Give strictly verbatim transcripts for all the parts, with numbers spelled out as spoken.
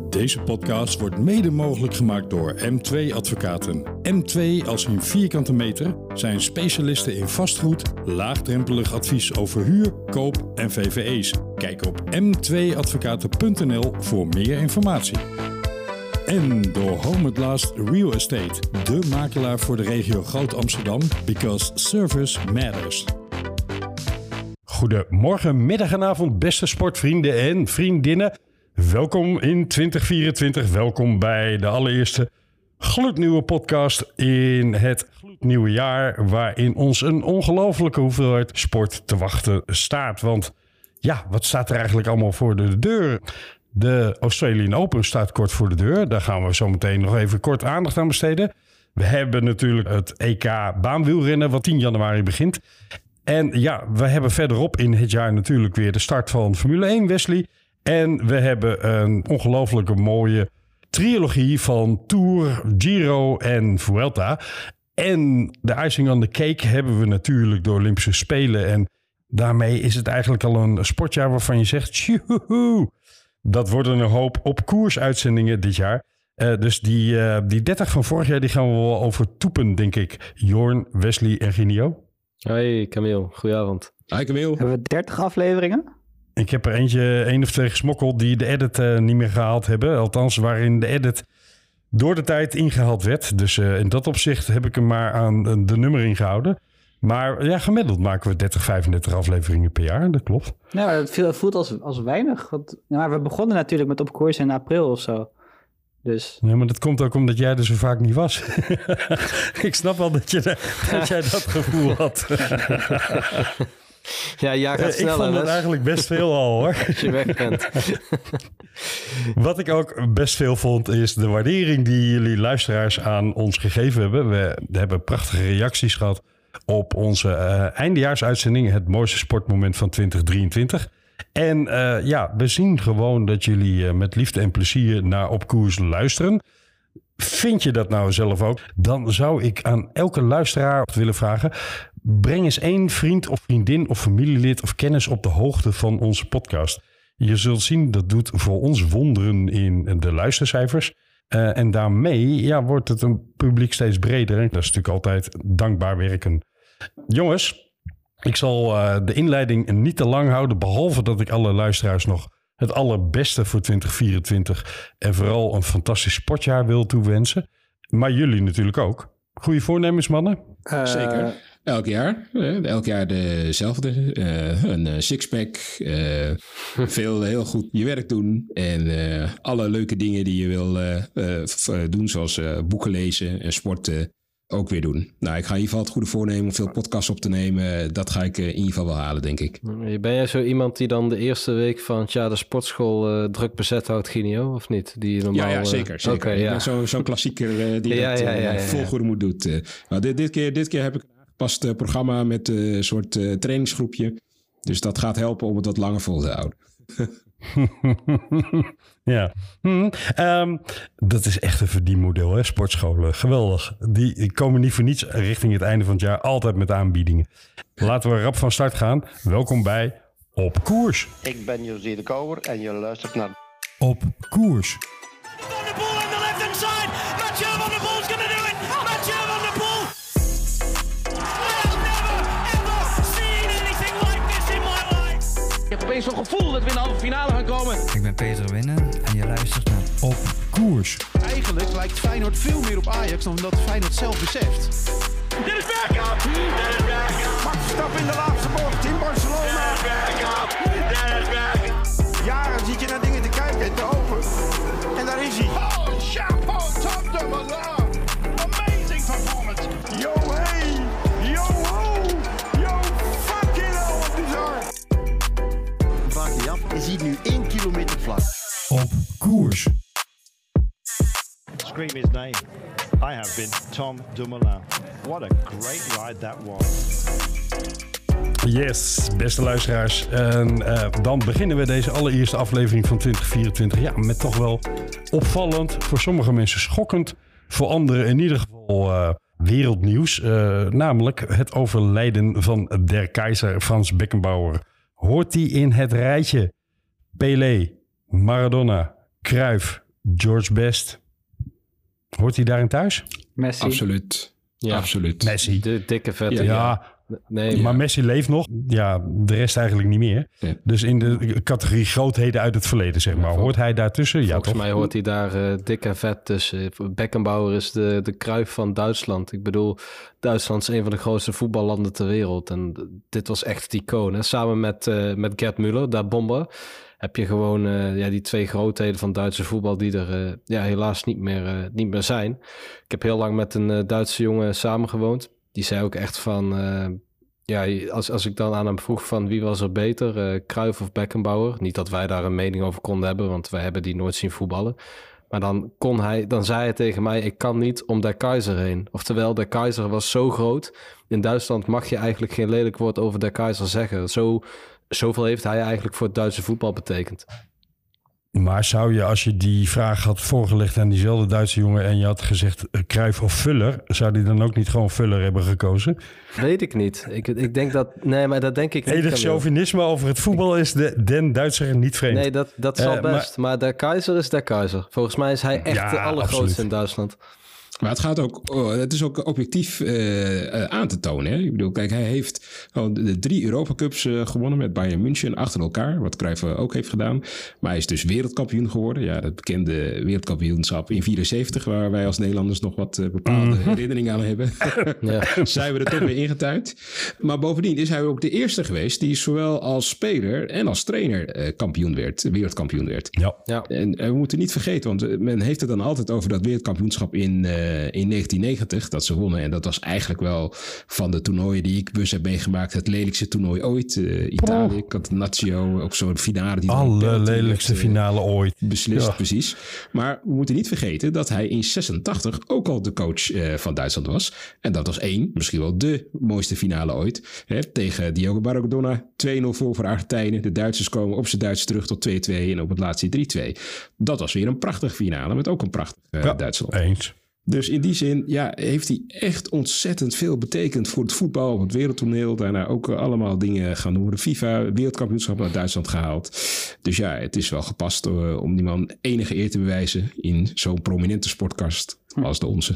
Deze podcast wordt mede mogelijk gemaakt door M twee Advocaten. M twee als in vierkante meter zijn specialisten in vastgoed, laagdrempelig advies over huur, koop en V V E's. Kijk op m twee advocaten punt n l voor meer informatie. En door Home at Last Real Estate, de makelaar voor de regio Groot Amsterdam, because service matters. Goedemorgen, middag en avond, beste sportvrienden en vriendinnen. Welkom in twintig vierentwintig. Welkom bij de allereerste gloednieuwe podcast in het gloednieuwe jaar, waarin ons een ongelofelijke hoeveelheid sport te wachten staat. Want ja, wat staat er eigenlijk allemaal voor de deur? De Australian Open staat kort voor de deur. Daar gaan we zo meteen nog even kort aandacht aan besteden. We hebben natuurlijk het E K baanwielrennen, wat tien januari begint. En ja, we hebben verderop in het jaar natuurlijk weer de start van Formule één, Wesley. En we hebben een ongelooflijke mooie trilogie van Tour, Giro en Vuelta. En de icing on the cake hebben we natuurlijk de Olympische Spelen. En daarmee is het eigenlijk al een sportjaar waarvan je zegt, tjoehoe, dat worden een hoop op koers uitzendingen dit jaar. Uh, dus die, uh, die dertig van vorig jaar, die gaan we wel overtoepen, denk ik. Jorn, Wesley en Ginio. Hoi Camille, goedenavond. Hi Camille. Hebben we dertig afleveringen? Ik heb er eentje, één of twee gesmokkeld die de edit uh, niet meer gehaald hebben. Althans, waarin de edit door de tijd ingehaald werd. Dus uh, in dat opzicht heb ik hem maar aan de nummering gehouden. Maar ja, gemiddeld maken we dertig, vijfendertig afleveringen per jaar. Dat klopt. Ja, dat voelt als, als weinig. Want, ja, maar we begonnen natuurlijk met op koers in april of zo. Dus. Ja, maar dat komt ook omdat jij er zo vaak niet was. Ik snap wel dat, je, dat jij dat gevoel had. Ja, ja, gaat sneller. Ik vond het eigenlijk best veel al, hoor. Als je weg bent. Wat ik ook best veel vond, is de waardering die jullie luisteraars aan ons gegeven hebben. We hebben prachtige reacties gehad op onze uh, eindejaarsuitzending. Het mooiste sportmoment van twintig drieëntwintig. En uh, ja, we zien gewoon dat jullie uh, met liefde en plezier naar Op Koers luisteren. Vind je dat nou zelf ook? Dan zou ik aan elke luisteraar willen vragen, breng eens één vriend of vriendin of familielid of kennis op de hoogte van onze podcast. Je zult zien, dat doet voor ons wonderen in de luistercijfers. Uh, en daarmee ja, wordt het een publiek steeds breder. En dat is natuurlijk altijd dankbaar werken. Jongens, ik zal uh, de inleiding niet te lang houden, behalve dat ik alle luisteraars nog het allerbeste voor twintig vierentwintig en vooral een fantastisch sportjaar wil toewensen. Maar jullie natuurlijk ook. Goeie voornemens, mannen? Uh, Zeker. Elk jaar. Uh, elk jaar dezelfde. Uh, een uh, sixpack. Uh, veel heel goed je werk doen. En uh, alle leuke dingen die je wil uh, uh, f- doen, zoals uh, boeken lezen en sporten, ook weer doen. Nou, ik ga in ieder geval het goede voornemen om veel podcasts op te nemen. Dat ga ik uh, in ieder geval wel halen, denk ik. Ben jij zo iemand die dan de eerste week van tja, de sportschool uh, druk bezet houdt, Ginio, of niet? Die normaal, ja, ja, zeker. zeker. Okay, ik ja. ben zo, zo'n klassieker uh, die ja, dat ja, ja, ja, uh, ja. volgoede moet doen. Uh, nou, dit, dit, keer, dit keer heb ik een aangepast uh, programma met uh, een soort uh, trainingsgroepje. Dus dat gaat helpen om het wat langer vol te houden. Ja, hm. um, dat is echt een verdienmodel, hè? Sportscholen. Geweldig. Die, die komen niet voor niets richting het einde van het jaar altijd met aanbiedingen. Laten we rap van start gaan. Welkom bij Op Koers. Ik ben José de Kouwer en je luistert naar Op Koers. Van der Poel on the left hand side. Mathieu van der Poel is going to do it. Mathieu van der Poel. I've never ever seen anything like this in my life. Ik heb opeens zo'n gevoel dat we in de halve finale gaan komen. Ik ben Peter Winnen en je luistert naar Op Koers. Eigenlijk lijkt Feyenoord veel meer op Ajax dan dat Feyenoord zelf beseft. Dit is Bergkamp. Dit is Bergkamp. Max Verstappen in de laatste bocht in Barcelona. Dit is Bergkamp. Dit is Bergkamp. Jaren zit je naar dingen te kijken en te hopen. En daar is hij. Oh, chapeau, Tom Dumoulin. Amazing performance. Yo, hey. Yo, ho. Yo, fucking hell, wat bizar. Vraag je af, je ziet nu één kilometer vlak. Op Koers. Scream his name. I have been Tom Dumoulin. What a great ride that was. Yes, beste luisteraars. En uh, dan beginnen we deze allereerste aflevering van twintig vierentwintig. Ja, met toch wel opvallend, voor sommige mensen schokkend, voor anderen in ieder geval uh, wereldnieuws. Uh, namelijk het overlijden van der keizer Frans Beckenbauer. Hoort hij in het rijtje Pelé, Maradona, Cruyff, George Best. Hoort hij daarin thuis? Messi. Absoluut. Ja. Absoluut. Messi. De dikke vette. Ja, ja. Nee, maar ja. Messi leeft nog. Ja, de rest eigenlijk niet meer. Ja. Dus in de categorie grootheden uit het verleden, zeg maar. Hoort hij daartussen? Ja, Volgens toch? mij hoort hij daar uh, dik en vet tussen. Beckenbauer is de, de Cruyff van Duitsland. Ik bedoel, Duitsland is een van de grootste voetballanden ter wereld. En dit was echt het icoon. Hè? Samen met, uh, met Gerd Müller, daar bomber, heb je gewoon uh, ja, die twee grootheden van Duitse voetbal die er uh, ja, helaas niet meer, uh, niet meer zijn. Ik heb heel lang met een uh, Duitse jongen samengewoond. Die zei ook echt van... Uh, ja, als, als ik dan aan hem vroeg van wie was er beter, uh, Cruyff of Beckenbauer. Niet dat wij daar een mening over konden hebben, want wij hebben die nooit zien voetballen. Maar dan kon hij, dan zei hij tegen mij, ik kan niet om der Keizer heen. Oftewel, der Keizer was zo groot. In Duitsland mag je eigenlijk geen lelijk woord over der Keizer zeggen. Zo, zoveel heeft hij eigenlijk voor het Duitse voetbal betekend. Maar zou je, als je die vraag had voorgelegd aan diezelfde Duitse jongen en je had gezegd uh, Cruyff of Vuller, zou die dan ook niet gewoon Vuller hebben gekozen? Weet ik niet. Ik, ik denk dat... Nee, maar dat denk ik niet. Enig chauvinisme over het voetbal is de, den Duitser niet vreemd. Nee, dat, dat zal uh, best. Maar, maar der Keizer is der Keizer. Volgens mij is hij echt ja, de allergrootste absoluut. In Duitsland. Maar het gaat ook, oh, het is ook objectief uh, uh, aan te tonen. Hè? Ik bedoel, kijk, hij heeft oh, de drie Europa Cups uh, gewonnen met Bayern München achter elkaar, wat Cruyff ook heeft gedaan. Maar hij is dus wereldkampioen geworden. Ja, dat bekende wereldkampioenschap in vierenzeventig, waar wij als Nederlanders nog wat uh, bepaalde mm. herinneringen aan hebben. Ja. Zijn we er toch weer ingetuind. Maar bovendien is hij ook de eerste geweest die zowel als speler en als trainer uh, kampioen werd, wereldkampioen werd. Ja. Ja. En uh, we moeten niet vergeten, want men heeft het dan altijd over dat wereldkampioenschap in... Uh, in negentien negentig, dat ze wonnen. En dat was eigenlijk wel van de toernooien die ik bus heb meegemaakt het lelijkste toernooi ooit. Uh, Italië, oh. Catenaccio, ook zo'n finale. Die Alle lelijkste werd, uh, finale ooit. Beslist, ja. precies. Maar we moeten niet vergeten dat hij in zesentachtig ook al de coach uh, van Duitsland was. En dat was één, misschien wel de mooiste finale ooit. Hè, tegen Diogo Maradona, twee nul voor voor Argentijnen. De Duitsers komen op z'n Duits terug tot twee twee en op het laatste drie twee. Dat was weer een prachtige finale met ook een prachtig uh, ja, Duitsland. Eens. Dus in die zin ja, heeft hij echt ontzettend veel betekend voor het voetbal op het wereldtoneel. Daarna ook allemaal dingen gaan doen. De FIFA wereldkampioenschap naar Duitsland gehaald. Dus ja, het is wel gepast uh, om die man enige eer te bewijzen in zo'n prominente sportkast als de onze.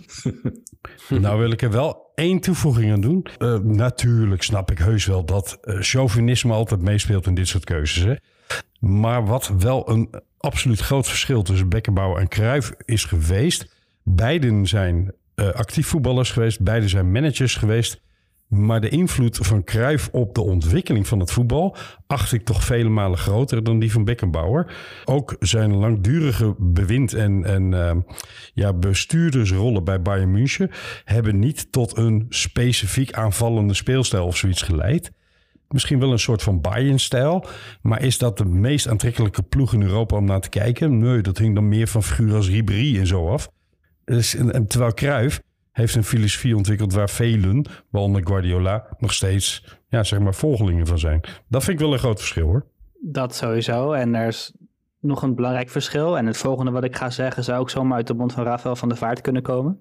Nou wil ik er wel één toevoeging aan doen. Uh, natuurlijk snap ik heus wel dat uh, chauvinisme altijd meespeelt in dit soort keuzes. Hè? Maar wat wel een absoluut groot verschil tussen Beckenbauer en Cruyff is geweest... Beiden zijn uh, actief voetballers geweest. Beiden zijn managers geweest. Maar de invloed van Cruyff op de ontwikkeling van het voetbal... acht ik toch vele malen groter dan die van Beckenbauer. Ook zijn langdurige bewind en, en uh, ja, bestuurdersrollen bij Bayern München... hebben niet tot een specifiek aanvallende speelstijl of zoiets geleid. Misschien wel een soort van Bayern-stijl. Maar is dat de meest aantrekkelijke ploeg in Europa om naar te kijken? Nee, dat hing dan meer van figuren als Ribéry en zo af. Dus, en, en terwijl Cruyff heeft een filosofie ontwikkeld waar velen, waaronder Guardiola, nog steeds ja, zeg maar volgelingen van zijn. Dat vind ik wel een groot verschil hoor. Dat sowieso. En er is nog een belangrijk verschil. En het volgende wat ik ga zeggen zou ook zomaar uit de mond van Rafael van der Vaart kunnen komen.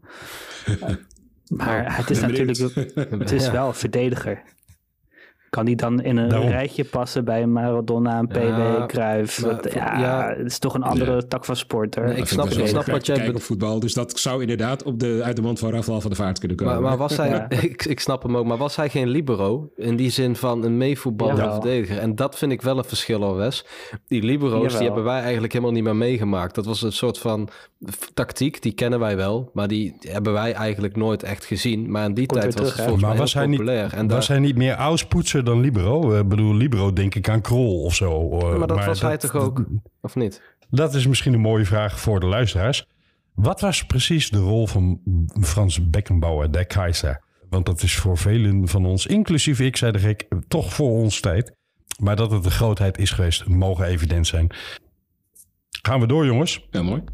Maar het is natuurlijk het is wel een verdediger. Kan die dan in een Daarom. rijtje passen bij Maradona en P W, ja, Cruyff? Maar, dat, ja, ja, het is toch een andere ja. tak van sport. Hoor. Nee, ik snap, ik snap wat jij bedoelt. Op voetbal, dus dat zou inderdaad op de, uit de mond van Rafael van der Vaart kunnen komen. Maar, maar was hij, ja. ik, ik snap hem ook, maar was hij geen libero? In die zin van een meevoetballer of verdediger. En dat vind ik wel een verschil al, Wes. Die libero's, Jawel. die hebben wij eigenlijk helemaal niet meer meegemaakt. Dat was een soort van tactiek, die kennen wij wel. Maar die hebben wij eigenlijk nooit echt gezien. Maar in die Komt tijd was terug, het volgens maar mij was heel hij populair. Niet, en was daar... hij niet meer auspoetser dan libero? Ik bedoel, libero denk ik aan Krol of zo. Ja, maar dat maar was dat, hij toch ook, of niet? Dat is misschien een mooie vraag voor de luisteraars. Wat was precies de rol van Frans Beckenbauer, der Keizer? Want dat is voor velen van ons, inclusief ik, zei de gek, toch voor ons tijd. Maar dat het de grootheid is geweest, mogen evident zijn. Gaan we door, jongens? Ja, mooi.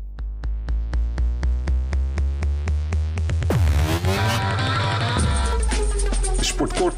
Sportkort.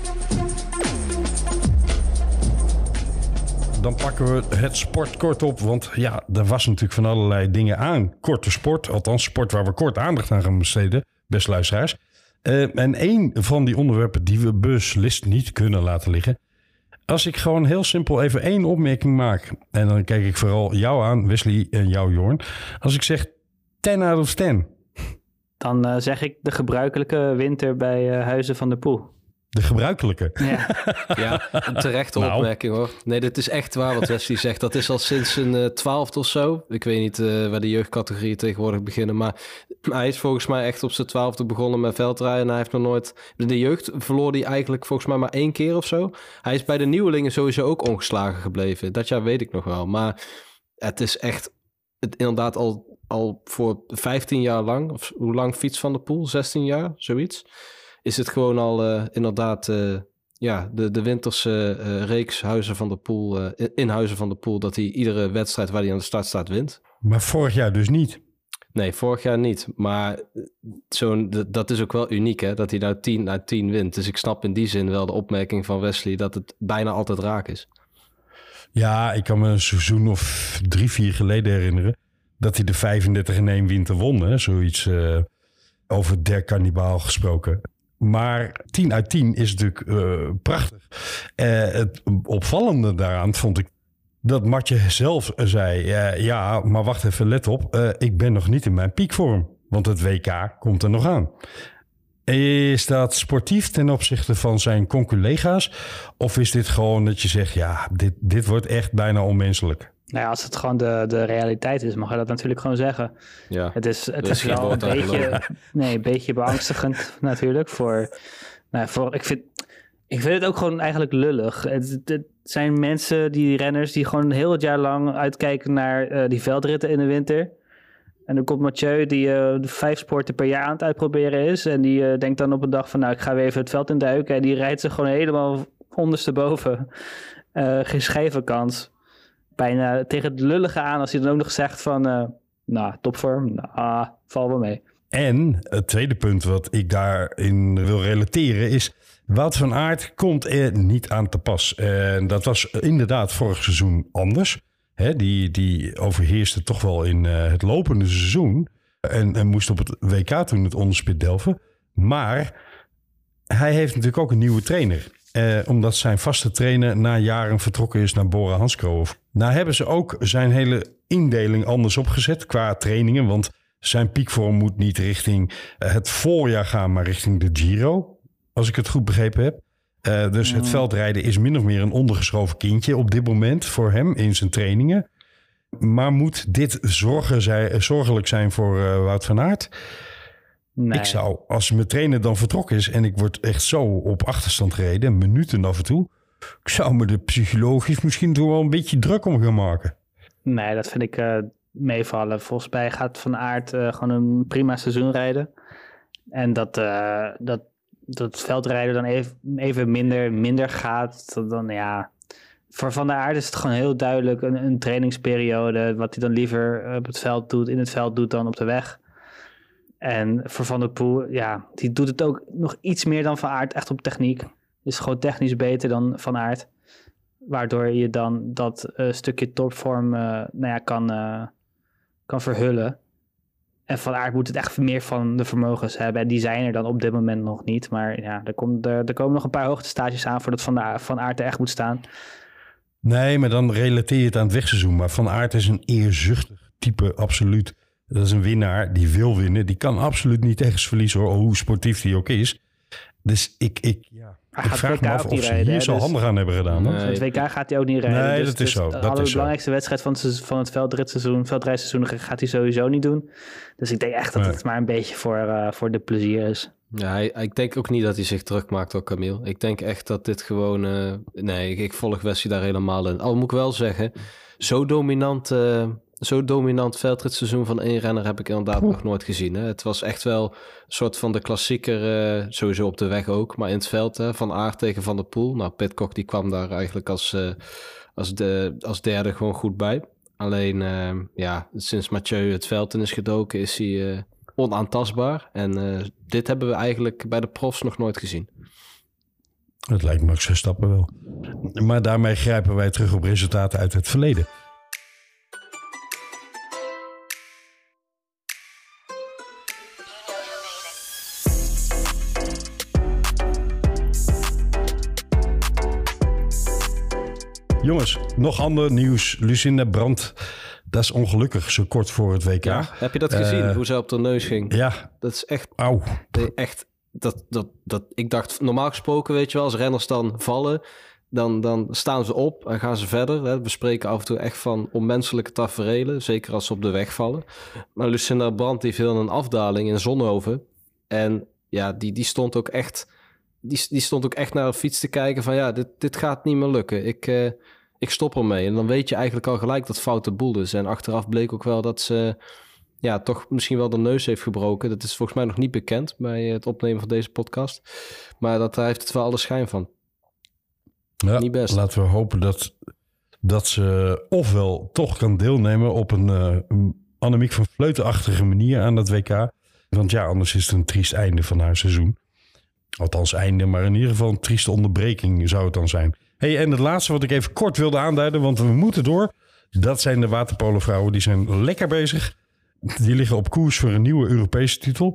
Dan pakken we het sportkort op. Want ja, er was natuurlijk van allerlei dingen aan. Korte sport, althans sport waar we kort aandacht aan gaan besteden. Beste luisteraars. Uh, en één van die onderwerpen die we beslist niet kunnen laten liggen. Als ik gewoon heel simpel even één opmerking maak. En dan kijk ik vooral jou aan, Wesley en jou, Jorn. Als ik zeg ten out of ten. Dan uh, zeg ik de gebruikelijke winter bij uh, Huizen van der Poel. De gebruikelijke? Ja, ja een terechte nou. opmerking hoor. Nee, dit is echt waar wat Wesley zegt. Dat is al sinds een uh, twaalfde of zo. Ik weet niet uh, waar de jeugdcategorieën tegenwoordig beginnen. Maar hij is volgens mij echt op zijn twaalfde begonnen met veldrijden. En hij heeft nog nooit... De jeugd verloor hij eigenlijk volgens mij maar één keer of zo. Hij is bij de nieuwelingen sowieso ook ongeslagen gebleven. Dat jaar weet ik nog wel. Maar het is echt het, inderdaad al, al voor vijftien jaar lang. Of hoe lang fiets Van der Poel? zestien jaar, zoiets. Is het gewoon al uh, inderdaad uh, ja, de, de winterse uh, reeks Huizen van der Poel, uh, in Huizen van der Poel, dat hij iedere wedstrijd waar hij aan de start staat wint. Maar vorig jaar dus niet? Nee, vorig jaar niet. Maar zo'n, d- dat is ook wel uniek, hè, dat hij nou tien uit tien wint. Dus ik snap in die zin wel de opmerking van Wesley dat het bijna altijd raak is. Ja, ik kan me een seizoen of drie, vier geleden herinneren dat hij de vijfendertig in één winter won. Hè? Zoiets uh, over der kannibaal gesproken. Maar tien uit tien is natuurlijk uh, prachtig. Uh, het opvallende daaraan vond ik dat Matje zelf zei... Uh, ja, maar wacht even, let op. Uh, ik ben nog niet in mijn piekvorm. Want het W K komt er nog aan. Is dat sportief ten opzichte van zijn conculega's? Of is dit gewoon dat je zegt... ja, dit, dit wordt echt bijna onmenselijk? Nou ja, als het gewoon de, de realiteit is, mag je dat natuurlijk gewoon zeggen. Ja, het is, het is wel een beetje, nee, een beetje beangstigend natuurlijk. Voor, nou, voor, ik, vind, ik vind het ook gewoon eigenlijk lullig. Het, het zijn mensen, die renners, die gewoon heel het jaar lang uitkijken naar uh, die veldritten in de winter. En dan komt Mathieu, die uh, vijf sporten per jaar aan het uitproberen is. En die uh, denkt dan op een dag van, nou, ik ga weer even het veld induiken. En die rijdt zich gewoon helemaal ondersteboven. Uh, geen schijve kans. Bijna tegen het lullige aan als hij dan ook nog zegt van... Uh, nou, topvorm, nou, val wel mee. En het tweede punt wat ik daarin wil relateren is... Wout van Aert komt er niet aan te pas. En dat was inderdaad vorig seizoen anders. Hè, die, die overheerste toch wel in uh, het lopende seizoen. En, en moest op het W K toen het onderspit delven. Maar hij heeft natuurlijk ook een nieuwe trainer... Eh, omdat zijn vaste trainer na jaren vertrokken is naar Bora Hansgrohe. Nou hebben ze ook zijn hele indeling anders opgezet qua trainingen. Want zijn piekvorm moet niet richting het voorjaar gaan, maar richting de Giro. Als ik het goed begrepen heb. Uh, dus mm. het veldrijden is min of meer een ondergeschoven kindje op dit moment voor hem in zijn trainingen. Maar moet dit zorgen zij, zorgelijk zijn voor uh, Wout van Aert? Nee. Ik zou, als mijn trainer dan vertrokken is en ik word echt zo op achterstand gereden, minuten af en toe, ik zou me er psychologisch misschien toch wel een beetje druk om gaan maken. Nee, dat vind ik uh, meevallen. Volgens mij gaat Van Aert uh, gewoon een prima seizoen rijden. En dat, uh, dat, dat veldrijden dan even, even minder, minder gaat, dan ja... Voor Van der Aert is het gewoon heel duidelijk een, een trainingsperiode, wat hij dan liever op het veld doet, in het veld doet dan op de weg. En voor Van der Poel, ja, die doet het ook nog iets meer dan Van Aert, echt op techniek. Is gewoon technisch beter dan Van Aert. Waardoor je dan dat uh, stukje topvorm uh, nou ja, kan, uh, kan verhullen. En Van Aert moet het echt meer van de vermogens hebben. En die zijn er dan op dit moment nog niet. Maar ja, er, komt, er, er komen nog een paar hoogtestages aan voordat Van, de, Van Aert er echt moet staan. Nee, maar dan relateer je het aan het wegseizoen. Maar Van Aert is een eerzuchtig type, absoluut. Dat is een winnaar, die wil winnen. Die kan absoluut niet tegen verliezen, hoor, hoe sportief die ook is. Dus ik, ik, ja, ik vraag me af of ze hier zo handig aan hebben gedaan. Nee. Het W K gaat hij ook niet rijden. Nee, dus, dat is zo. Dus de dat allerbelangrijkste is wedstrijd van het, van het veldritseizoen, veldrijseizoen gaat hij sowieso niet doen. Dus ik denk echt dat nee. het maar een beetje voor, uh, voor de plezier is. Ja, hij, ik denk ook niet dat hij zich druk maakt door Camille. Ik denk echt dat dit gewoon... Uh, nee, ik, ik volg Wesley daar helemaal in. Al moet ik wel zeggen, zo dominant... Uh, Zo dominant veldritseizoen van één renner heb ik inderdaad Oeh. nog nooit gezien. Hè. Het was echt wel een soort van de klassieker, uh, sowieso op de weg ook, maar in het veld, hè, Van Aert tegen Van der Poel. Nou, Pidcock die kwam daar eigenlijk als, uh, als, de, als derde gewoon goed bij. Alleen, uh, ja, sinds Mathieu het veld in is gedoken, is hij uh, onaantastbaar. En uh, dit hebben we eigenlijk bij de profs nog nooit gezien. Dat lijkt Max Verstappen wel. Maar daarmee grijpen wij terug op resultaten uit het verleden. Jongens, nog ander nieuws. Lucinda Brandt, dat is ongelukkig zo kort voor het W K. Ja, heb je dat gezien, uh, hoe ze op de neus ging? Ja. Dat is echt... Auw. Echt, dat, dat, dat, ik dacht, normaal gesproken, weet je wel, als renners dan vallen... Dan, dan staan ze op en gaan ze verder. Hè. We spreken af en toe echt van onmenselijke taferelen. Zeker als ze op de weg vallen. Maar Lucinda Brandt die viel in een afdaling in Zonhoven. En ja, die, die, stond ook echt, die, die stond ook echt naar de fiets te kijken van... ja, dit, dit gaat niet meer lukken. Ik, uh, ik stop ermee. En dan weet je eigenlijk al gelijk dat fout de boel is. En achteraf bleek ook wel dat ze... ja, toch misschien wel de neus heeft gebroken. Dat is volgens mij nog niet bekend bij het opnemen van deze podcast. Maar dat, daar heeft het wel alle schijn van. Ja, niet best. Laten we hopen dat, dat ze ofwel toch kan deelnemen op een, uh, een Annemiek van Vleuten-achtige manier aan dat W K. Want ja, anders is het een triest einde van haar seizoen. Althans einde, maar in ieder geval een trieste onderbreking zou het dan zijn. Hey, en het laatste wat ik even kort wilde aanduiden, want we moeten door. Dat zijn de waterpolovrouwen. Die zijn lekker bezig. Die liggen op koers voor een nieuwe Europese titel.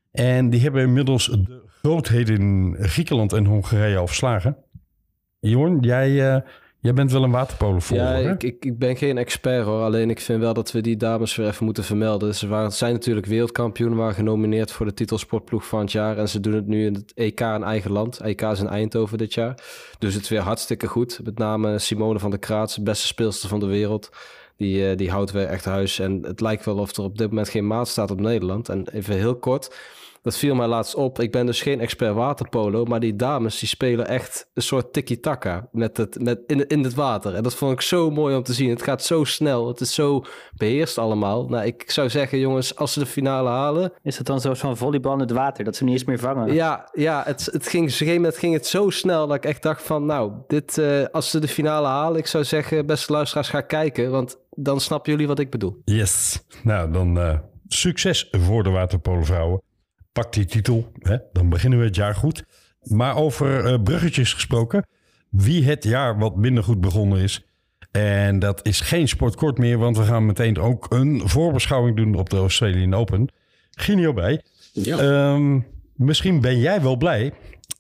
En die hebben inmiddels de grootheden in Griekenland en Hongarije al verslagen. Jorn, jij, uh, jij bent wel een waterpolenvolger, Ja, hè? ik, ik, ik ben geen expert hoor. Alleen ik vind wel dat we die dames weer even moeten vermelden. Ze waren, zijn natuurlijk wereldkampioen, waren genomineerd voor de titel sportploeg van het jaar. En ze doen het nu in het E K in eigen land. E K is in Eindhoven dit jaar. Dus het is weer hartstikke goed. Met name Simone van der Kraats, de beste speelster van de wereld. Die, uh, die houdt weer echt huis. En het lijkt wel of er op dit moment geen maat staat op Nederland. En even heel kort... Dat viel mij laatst op. Ik ben dus geen expert waterpolo, maar die dames die spelen echt een soort tiki-taka met het, met in, in het water. En dat vond ik zo mooi om te zien. Het gaat zo snel, het is zo beheerst allemaal. Nou, ik zou zeggen, jongens, als ze de finale halen... Is het dan zo van volleybal in het water, dat ze niet eens meer vangen? Ja, ja het, het ging, op een gegeven moment ging het zo snel dat ik echt dacht van... Nou, dit, uh, als ze de finale halen, ik zou zeggen, beste luisteraars, ga kijken. Want dan snappen jullie wat ik bedoel. Yes. Nou, dan uh, succes voor de waterpolovrouwen. Pak die titel, hè? Dan beginnen we het jaar goed. Maar over uh, bruggetjes gesproken. Wie het jaar wat minder goed begonnen is. En dat is geen sportkort meer. Want we gaan meteen ook een voorbeschouwing doen op de Australian Open. Ginio bij. Ja. Um, misschien ben jij wel blij.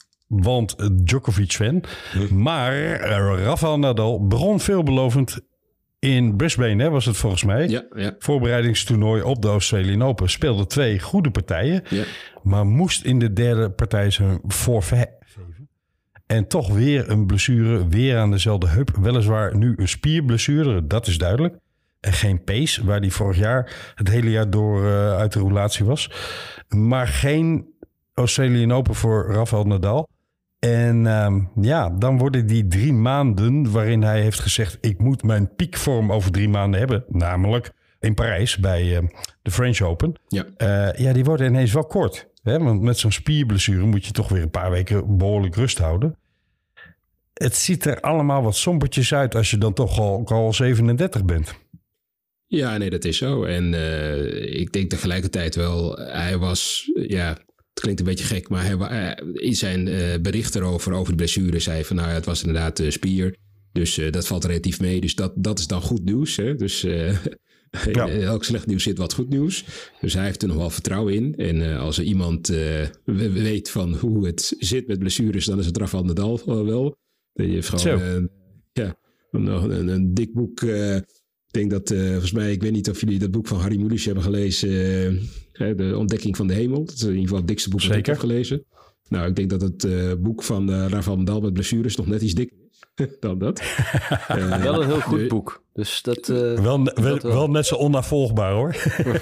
Want Djokovic-fan. Hm. Maar uh, Rafael Nadal begon veelbelovend in Brisbane, hè, was het volgens mij. Ja, ja. Voorbereidingstoernooi op de Australian Open. Speelde twee goede partijen. Ja. Maar moest in de derde partij zijn forfait geven. En toch weer een blessure. Weer aan dezelfde heup. Weliswaar nu een spierblessure. Dat is duidelijk. En geen pace. Waar die vorig jaar het hele jaar door uh, uit de roulatie was. Maar geen Australian Open voor Rafael Nadal. En um, ja, dan worden die drie maanden waarin hij heeft gezegd... ik moet mijn piekvorm over drie maanden hebben. Namelijk in Parijs bij uh, de French Open. Ja. Uh, ja, die worden ineens wel kort. Hè? Want met zo'n spierblessure moet je toch weer een paar weken behoorlijk rust houden. Het ziet er allemaal wat sombertjes uit als je dan toch al, al zevenendertig bent. Ja, nee, dat is zo. En uh, ik denk tegelijkertijd wel, hij was... ja. Het klinkt een beetje gek, maar hij, in zijn uh, bericht erover, over de blessure, zei van nou ja, het was inderdaad uh, spier. Dus uh, dat valt relatief mee. Dus dat, dat is dan goed nieuws. Hè? Dus uh, ja. in elk slecht nieuws zit wat goed nieuws. Dus hij heeft er nog wel vertrouwen in. En uh, als er iemand uh, weet van hoe het zit met blessures, dan is het Rafael Nadal wel. Je heeft gewoon uh, ja, een, een, een dik boek... Uh, Ik denk dat, uh, volgens mij, ik weet niet of jullie dat boek van Harry Mulisch hebben gelezen. Uh, De Ontdekking van de Hemel. Dat is in ieder geval het dikste boek dat ik heb gelezen. Nou, ik denk dat het uh, boek van uh, Rafael Nadal met blessures nog net iets dikker is dan dat. uh, wel een heel goed boek. Dus dat, uh, wel, dat wel, wel. wel net zo onnavolgbaar hoor.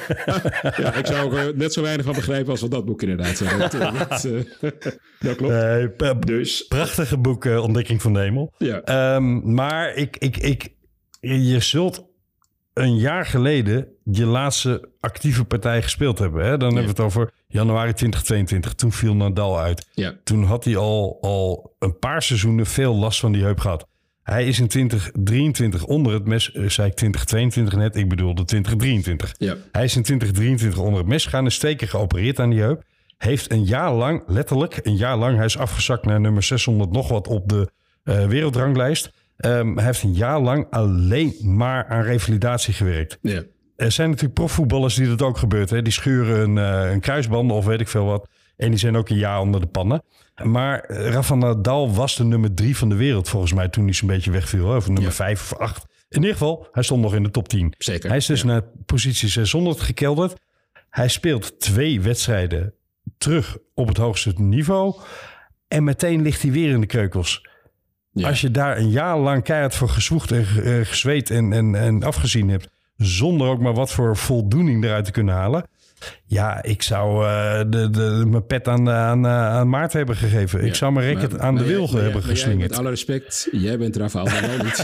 ja, ik zou er net zo weinig van begrijpen als van dat boek inderdaad. Dat, uh, dat, uh, dat klopt. Uh, p- dus. Prachtige boek, uh, Ontdekking van de Hemel. Ja. Um, maar ik, ik, ik, je zult een jaar geleden je laatste actieve partij gespeeld hebben. Hè? Dan ja. hebben we het over januari twintig tweeëntwintig. Toen viel Nadal uit. Ja. Toen had hij al, al een paar seizoenen veel last van die heup gehad. Hij is in twintig drieëntwintig onder het mes, zei ik twintig tweeëntwintig net, ik bedoelde twintig drieëntwintig. Ja. Hij is in twintig drieëntwintig onder het mes gegaan, is twee keer geopereerd aan die heup. Heeft een jaar lang, letterlijk een jaar lang, hij is afgezakt naar nummer zeshonderd nog wat op de uh, wereldranglijst. Um, hij heeft een jaar lang alleen maar aan revalidatie gewerkt. Ja. Er zijn natuurlijk profvoetballers die dat ook gebeurt. Hè? Die schuren een, uh, een kruisband of weet ik veel wat. En die zijn ook een jaar onder de pannen. Maar Rafa Nadal was de nummer drie van de wereld volgens mij toen hij zo'n beetje wegviel. Of nummer ja. vijf of acht. In ieder geval, hij stond nog in de top tien. Zeker. Hij is dus ja. naar positie zeshonderd gekelderd. Hij speelt twee wedstrijden terug op het hoogste niveau. En meteen ligt hij weer in de kreukels. Ja. Als je daar een jaar lang keihard voor gezwoegd en uh, gezweet en, en, en afgezien hebt, zonder ook maar wat voor voldoening eruit te kunnen halen. Ja, ik zou uh, de, de, mijn pet aan, aan, aan Maarten hebben gegeven. Ja, ik zou mijn racket aan de wilgen hebben maar geslingerd. Jij, met alle respect, jij bent Rafael Nadal niet.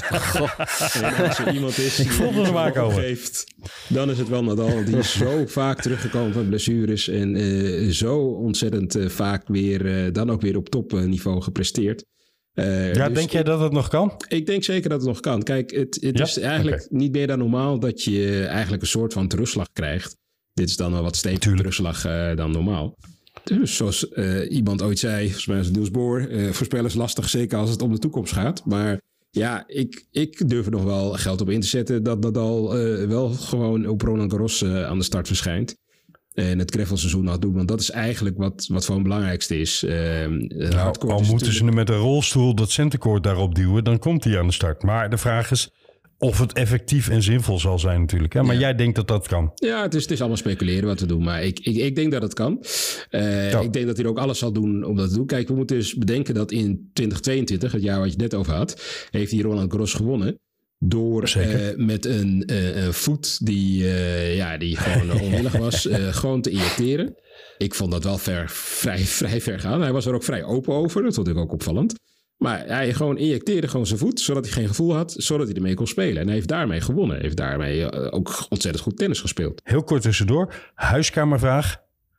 En als er iemand is ik voelde hem aankomen. Geeft, dan is het wel Nadal. Die is zo vaak teruggekomen van blessures. En uh, zo ontzettend uh, vaak weer, uh, dan ook weer op topniveau gepresteerd. Uh, ja, dus denk jij dat het nog kan? Ik denk zeker dat het nog kan. Kijk, het, het ja? is eigenlijk okay. niet meer dan normaal dat je eigenlijk een soort van terugslag krijgt. Dit is dan wel wat steviger terugslag uh, dan normaal. Dus zoals uh, iemand ooit zei, volgens mij is het Niels Bohr, uh, voorspellen is lastig, zeker als het om de toekomst gaat. Maar ja, ik, ik durf er nog wel geld op in te zetten dat Nadal uh, wel gewoon op Roland Garros uh, aan de start verschijnt. En het greffelseizoen had doen, want dat is eigenlijk wat, wat voor het belangrijkste is. Uh, nou, al is moeten ze hem met een rolstoel dat centercourt daarop duwen, dan komt hij aan de start. Maar de vraag is of het effectief en zinvol zal zijn natuurlijk. Hè? Maar ja. jij denkt dat dat kan. Ja, het is, het is allemaal speculeren wat we doen. Maar ik, ik, ik denk dat het kan. Uh, ja. Ik denk dat hij er ook alles zal doen om dat te doen. Kijk, we moeten dus bedenken dat in twintig tweeëntwintig, het jaar wat je het net over had, heeft hij Roland Garros gewonnen. Door uh, met een, uh, een voet die, uh, ja, die gewoon onwillig was, uh, gewoon te injecteren. Ik vond dat wel ver, vrij, vrij ver gaan. Hij was er ook vrij open over. Dat vond ik ook opvallend. Maar hij gewoon injecteerde gewoon zijn voet, zodat hij geen gevoel had, zodat hij ermee kon spelen. En hij heeft daarmee gewonnen. Hij heeft daarmee uh, ook ontzettend goed tennis gespeeld. Heel kort tussendoor. Huiskamervraag.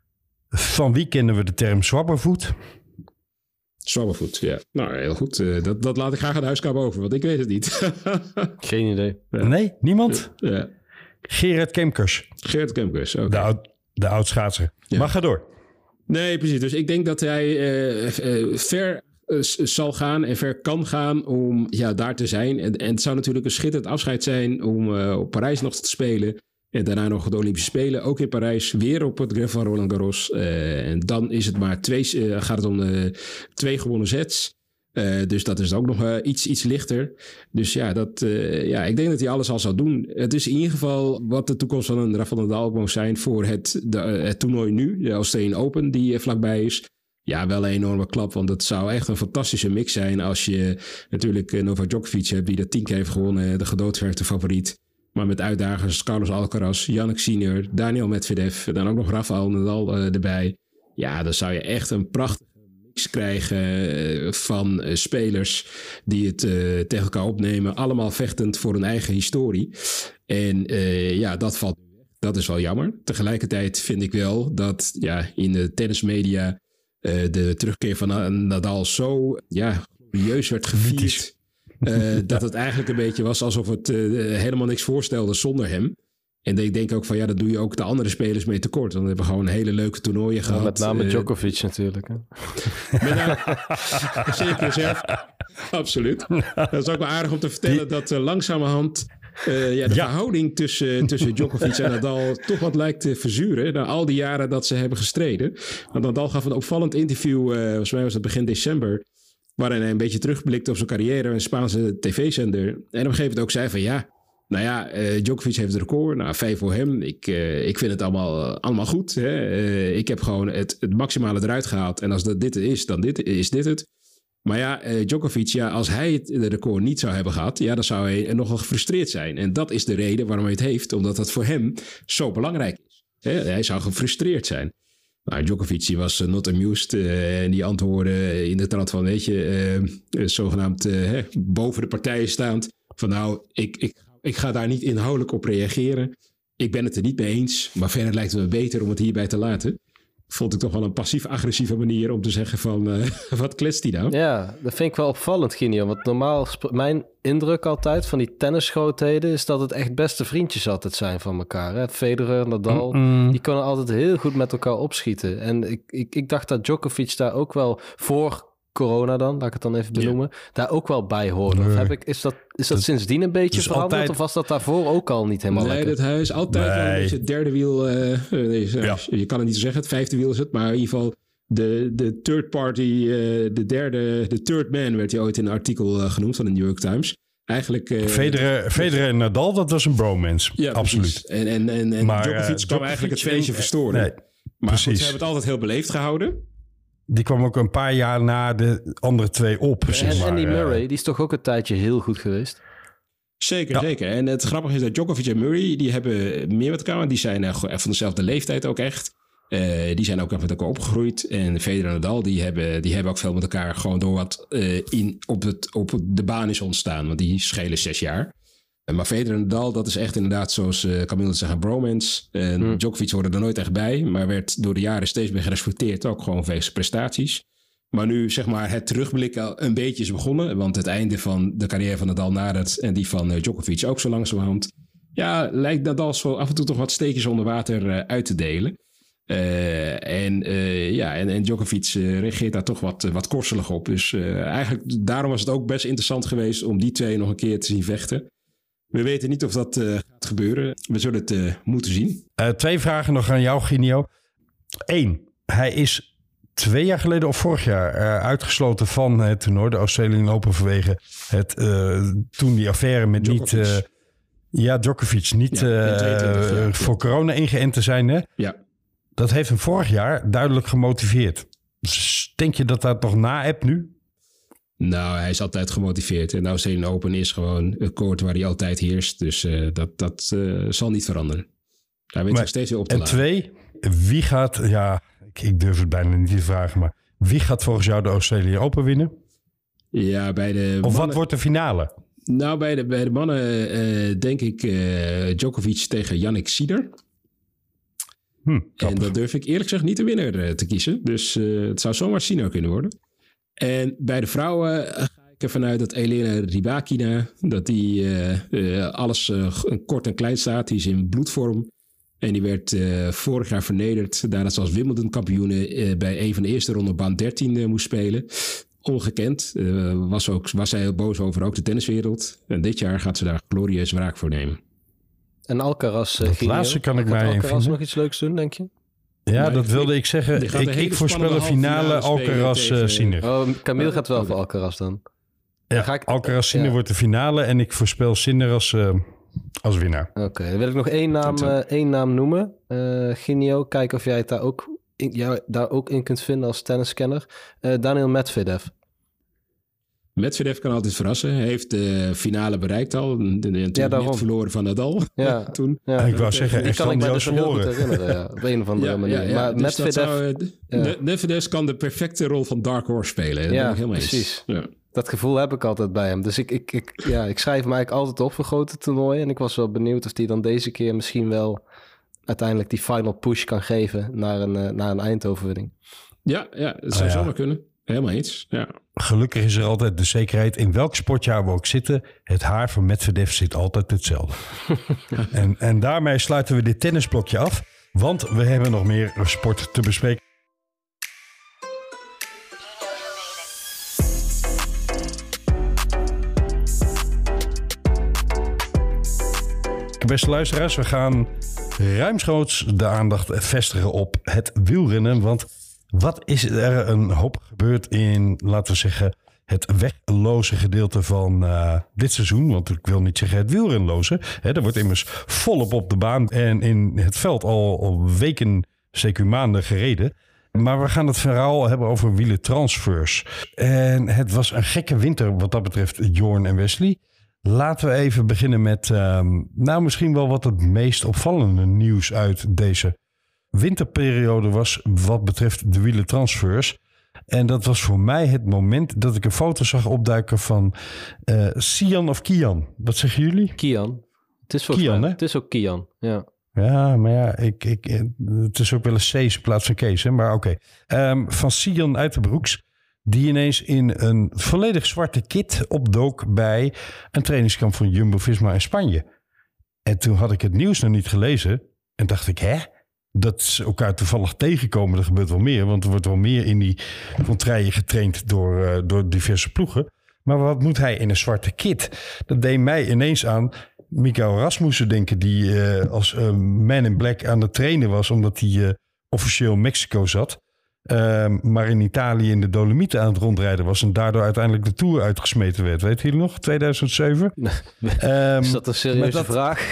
Van wie kennen we de term zwabbervoet? Zwabbervoet, ja. Nou, heel goed. Uh, dat, dat laat ik graag aan de huiskamer over, want ik weet het niet. Geen idee. Ja. Nee, niemand? Ja. Gerard Kemkers. Gerard Kemkers, oké. Okay. De, oud, de oud-schaatser. Ja. Maar ga door. Nee, precies. Dus ik denk dat hij uh, uh, ver uh, zal gaan en ver kan gaan om ja, daar te zijn. En, en het zou natuurlijk een schitterend afscheid zijn om uh, op Parijs nog te spelen. En daarna nog de Olympische Spelen, ook in Parijs, weer op het gref van Roland Garros. Uh, en dan is het maar twee, uh, gaat het om uh, twee gewonnen sets. Uh, dus dat is ook nog uh, iets, iets lichter. Dus ja, dat, uh, ja, ik denk dat hij alles al zou doen. Het is in ieder geval wat de toekomst van een Rafael Nadal moet zijn voor het, de, het toernooi nu. De Australian Open die uh, vlakbij is. Ja, wel een enorme klap, want het zou echt een fantastische mix zijn als je natuurlijk uh, Novak Djokovic hebt die dat tien keer heeft gewonnen, de gedoodverfde favoriet. Maar met uitdagers Carlos Alcaraz, Jannik Sinner, Daniel Medvedev, dan ook nog Rafael Nadal uh, erbij. Ja, dan zou je echt een prachtige mix krijgen van uh, spelers die het uh, tegen elkaar opnemen. Allemaal vechtend voor hun eigen historie. En uh, ja, dat valt nu weg. Dat is wel jammer. Tegelijkertijd vind ik wel dat ja, in de tennismedia uh, de terugkeer van Nadal zo ja, glorieus werd gevierd. Uh, dat het eigenlijk een beetje was alsof het uh, helemaal niks voorstelde zonder hem. En ik denk ook van ja, dat doe je ook de andere spelers mee tekort. Want we hebben gewoon hele leuke toernooien gehad. Met name uh, Djokovic natuurlijk. Hè? Met name, zeker zelf. Absoluut. Dat is ook wel aardig om te vertellen dat uh, langzamerhand uh, ja, de ja. verhouding tussen, tussen Djokovic en Nadal toch wat lijkt te verzuren. Na al die jaren dat ze hebben gestreden. Want Nadal gaf een opvallend interview, uh, volgens mij was het begin december, waarin hij een beetje terugblikte op zijn carrière, een Spaanse tv-zender. En op een gegeven moment ook zei van ja, nou ja, uh, Djokovic heeft het record. Nou, vijf voor hem. Ik, uh, ik vind het allemaal, uh, allemaal goed. Hè? Uh, ik heb gewoon het, het maximale eruit gehaald. En als dat dit is, dan dit, is dit het. Maar ja, uh, Djokovic, ja, als hij het record niet zou hebben gehad, ja, dan zou hij nogal gefrustreerd zijn. En dat is de reden waarom hij het heeft. Omdat dat voor hem zo belangrijk is. Hè? Hij zou gefrustreerd zijn. Nou, Djokovic die was uh, not amused uh, en die antwoordde in de trant van, weet je, uh, zogenaamd uh, hè, boven de partijen staand. Van nou, ik, ik, ik ga daar niet inhoudelijk op reageren. Ik ben het er niet mee eens, maar verder lijkt het me beter om het hierbij te laten. Vond ik toch wel een passief-agressieve manier om te zeggen van, uh, wat kletst hij nou? Ja, dat vind ik wel opvallend, Ginio. Want normaal, mijn indruk altijd van die tennisgrootheden is dat het echt beste vriendjes altijd zijn van elkaar. Hè? Federer, Nadal, mm-mm. die kunnen altijd heel goed met elkaar opschieten. En ik, ik, ik dacht dat Djokovic daar ook wel voor corona dan, laat ik het dan even benoemen, ja. daar ook wel bij hoorde. Of heb ik, is dat, is dat, dat sindsdien een beetje dus veranderd? Altijd... Of was dat daarvoor ook al niet helemaal nee, lekker? Nee, dat hij is altijd nee. wel een beetje het derde wiel. Uh, nee, ja. Je kan het niet zeggen, het vijfde wiel is het. Maar in ieder geval de, de third party, uh, de derde, de third man werd hij ooit in een artikel uh, genoemd van de New York Times. Eigenlijk... Uh, Federer, Federer en Nadal, dat was een bromance. Ja, absoluut. En, en, en, en maar, Djokovic uh, kwam Djokovic eigenlijk het feestje en, verstoren. Nee, maar precies. goed, ze hebben het altijd heel beleefd gehouden. Die kwam ook een paar jaar na de andere twee op. En zeg maar. Andy Murray, die is toch ook een tijdje heel goed geweest? Zeker, ja. zeker. En het grappige is dat Djokovic en Murray, die hebben meer met elkaar, want die zijn uh, van dezelfde leeftijd ook echt. Uh, die zijn ook met elkaar opgegroeid. En Federer en Nadal, die hebben, die hebben ook veel met elkaar gewoon door wat uh, in, op, het, op de baan is ontstaan. Want die schelen zes jaar. Uh, maar Federer en Nadal, dat is echt inderdaad zoals uh, Camille zegt, een bromance. Uh, hmm. Djokovic hoorde er nooit echt bij, maar werd door de jaren steeds meer gerespecteerd. Ook gewoon wegens prestaties. Maar nu zeg maar het terugblikken een beetje is begonnen. Want het einde van de carrière van Nadal nadert en die van uh, Djokovic ook zo langzamerhand. Ja, lijkt Nadal zo af en toe toch wat steekjes onder water uh, uit te delen. Uh, en, uh, ja, en, en Djokovic uh, reageert daar toch wat, uh, wat korselig op. Dus uh, eigenlijk daarom was het ook best interessant geweest om die twee nog een keer te zien vechten. We weten niet of dat uh, gaat gebeuren. We zullen het uh, moeten zien. Uh, twee vragen nog aan jou, Ginio. Eén, hij is twee jaar geleden of vorig jaar uh, uitgesloten van het toernooi, de Australian Open, vanwege het, uh, toen die affaire met Djokovic. niet... Uh, ja, Djokovic niet ja, uh, ja, voor corona ingeënt te zijn, hè? Ja. Dat heeft hem vorig jaar duidelijk gemotiveerd. Dus denk je dat dat nog na hebt nu? Nou, hij is altijd gemotiveerd. En nou Australian Open is gewoon een koord waar hij altijd heerst. Dus uh, dat, dat uh, zal niet veranderen. Hij weet zich steeds weer op te en laten. En twee, wie gaat... Ja, ik, ik durf het bijna niet te vragen, maar wie gaat volgens jou de Australian Open winnen? Ja, bij de Of mannen, wat wordt de finale? Nou, bij de, bij de mannen uh, denk ik uh, Djokovic tegen Jannik Sinner. Hm, en dat durf ik eerlijk gezegd niet de winnaar uh, te kiezen. Dus uh, het zou zomaar Sinner kunnen worden. En bij de vrouwen uh, ga ik ervan uit dat Elena Rybakina, dat die uh, uh, alles uh, kort en klein staat. Die is in bloedvorm. En die werd uh, vorig jaar vernederd. Daarna ze als Wimbledon kampioene uh, bij een van de eerste ronde baan dertien uh, moest spelen. Ongekend. Uh, was, ook, was zij heel boos over ook de tenniswereld. En dit jaar gaat ze daar glorieus wraak voor nemen. En Alcaraz... Dat uh, laatste kan ik mij Alcaraz vinden. Nog iets leuks doen, denk je? Ja, nee, dat wilde ik, ik zeggen. Ik, ik voorspel een finale Alcaraz-Sinner. Uh, oh, Camille gaat wel voor Alcaraz dan. Ja, dan ik, Alcaraz-Sinner ja. wordt de finale en ik voorspel Sinner als, uh, als winnaar. Oké, okay, dan wil ik nog één naam, uh, één naam noemen. Uh, Ginio, kijken of jij het daar ook, in, jou, daar ook in kunt vinden als tenniskenner. Uh, Daniil Medvedev. Medvedev kan altijd verrassen. Hij heeft de finale bereikt al. De, de, de, ja, daarom. Niet verloren van Nadal. Ja, toen. Ja, ik wou zeggen, die kan ik me dus heel goed herinneren. Ja, op een of andere ja, manier. Ja, ja, maar dus Medvedev... Zou, ja. Medvedev kan de perfecte rol van Dark Horse spelen. Dat ja, ben ik helemaal precies. eens. Ja. Dat gevoel heb ik altijd bij hem. Dus ik, ik, ik, ja, ik schrijf me eigenlijk altijd op voor grote toernooien. En ik was wel benieuwd of hij dan deze keer misschien wel uiteindelijk die final push kan geven naar een, uh, naar een eindoverwinning. Ja, ja, het zou ah, ja. zomaar kunnen. Helemaal eens, ja. Gelukkig is er altijd de zekerheid, in welk sportjaar we ook zitten, het haar van Medvedev zit altijd hetzelfde. en, en daarmee sluiten we dit tennisblokje af, want we hebben nog meer sport te bespreken. Beste luisteraars, we gaan ruimschoots de aandacht vestigen op het wielrennen, want wat is er een hoop gebeurd in, laten we zeggen, het wegloze gedeelte van uh, dit seizoen. Want ik wil niet zeggen het wielrenloze. Hè, er wordt immers volop op de baan en in het veld al, al weken, zeker maanden gereden. Maar we gaan het verhaal hebben over wielertransfers. En het was een gekke winter wat dat betreft, Jorn en Wesley. Laten we even beginnen met, um, nou misschien wel wat het meest opvallende nieuws uit deze winterperiode was wat betreft de wielertransfers. En dat was voor mij het moment dat ik een foto zag opduiken van uh, Sian of Kian. Wat zeggen jullie? Kian. Het is voor Kian, mij, hè? Het is ook Kian, ja. Ja, maar ja, ik, ik, het is ook wel een C's in plaats van Kees, hè? Maar oké. Okay. Um, van Sian Uiterbroeks, die ineens in een volledig zwarte kit opdook bij een trainingskamp van Jumbo-Visma in Spanje. En toen had ik het nieuws nog niet gelezen en dacht ik, hè? Dat ze elkaar toevallig tegenkomen, er gebeurt wel meer. Want er wordt wel meer in die contraien getraind door, uh, door diverse ploegen. Maar wat moet hij in een zwarte kit? Dat deed mij ineens aan Michael Rasmussen denken, die uh, als uh, man in black aan het trainen was, omdat hij uh, officieel in Mexico zat. Uh, maar in Italië in de Dolomieten aan het rondrijden was en daardoor uiteindelijk de Tour uitgesmeten werd. Weet jullie nog? tweeduizend zeven. um, Is dat een serieuze dat, vraag?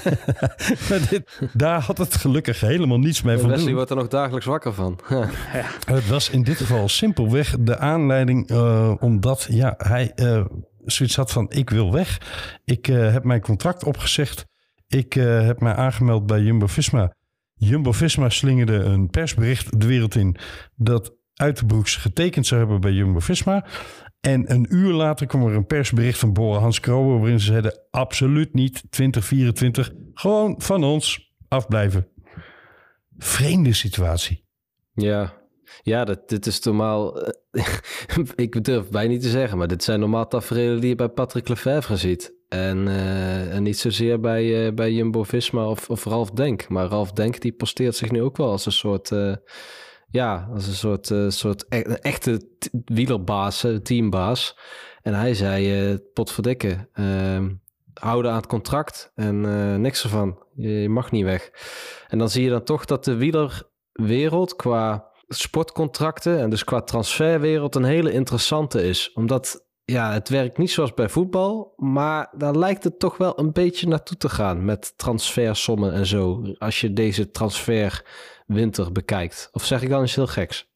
dit, daar had het gelukkig helemaal niets mee van Wesley doen. wordt er nog dagelijks wakker van. Ja. Het was in dit geval simpelweg de aanleiding uh, omdat ja, hij uh, zoiets had van ik wil weg. Ik uh, heb mijn contract opgezegd. Ik uh, heb mij aangemeld bij Jumbo-Visma. Jumbo-Visma slingerde een persbericht de wereld in dat Uiterbroeks getekend zou hebben bij Jumbo-Visma. En een uur later kwam er een persbericht van Bora Hansgrohe waarin ze zeiden absoluut niet twintig vierentwintig. Gewoon van ons afblijven. Vreemde situatie. Ja, ja dat, dit is normaal... ik durf het bijna niet te zeggen, maar dit zijn normaal tafereelen die je bij Patrick Lefevre ziet. En, uh, en niet zozeer bij, uh, bij Jumbo-Visma of, of Ralf Denk. Maar Ralf Denk die posteert zich nu ook wel als een soort... Uh, ja, als een soort, uh, soort e- een echte t- wielerbaas, uh, teambaas. En hij zei, uh, potverdikke, uh, houden aan het contract en uh, niks ervan. Je, je mag niet weg. En dan zie je dan toch dat de wielerwereld qua sportcontracten en dus qua transferwereld een hele interessante is. Omdat... Ja, het werkt niet zoals bij voetbal, maar daar lijkt het toch wel een beetje naartoe te gaan met transfersommen en zo, als je deze transferwinter bekijkt. Of zeg ik dan iets heel geks?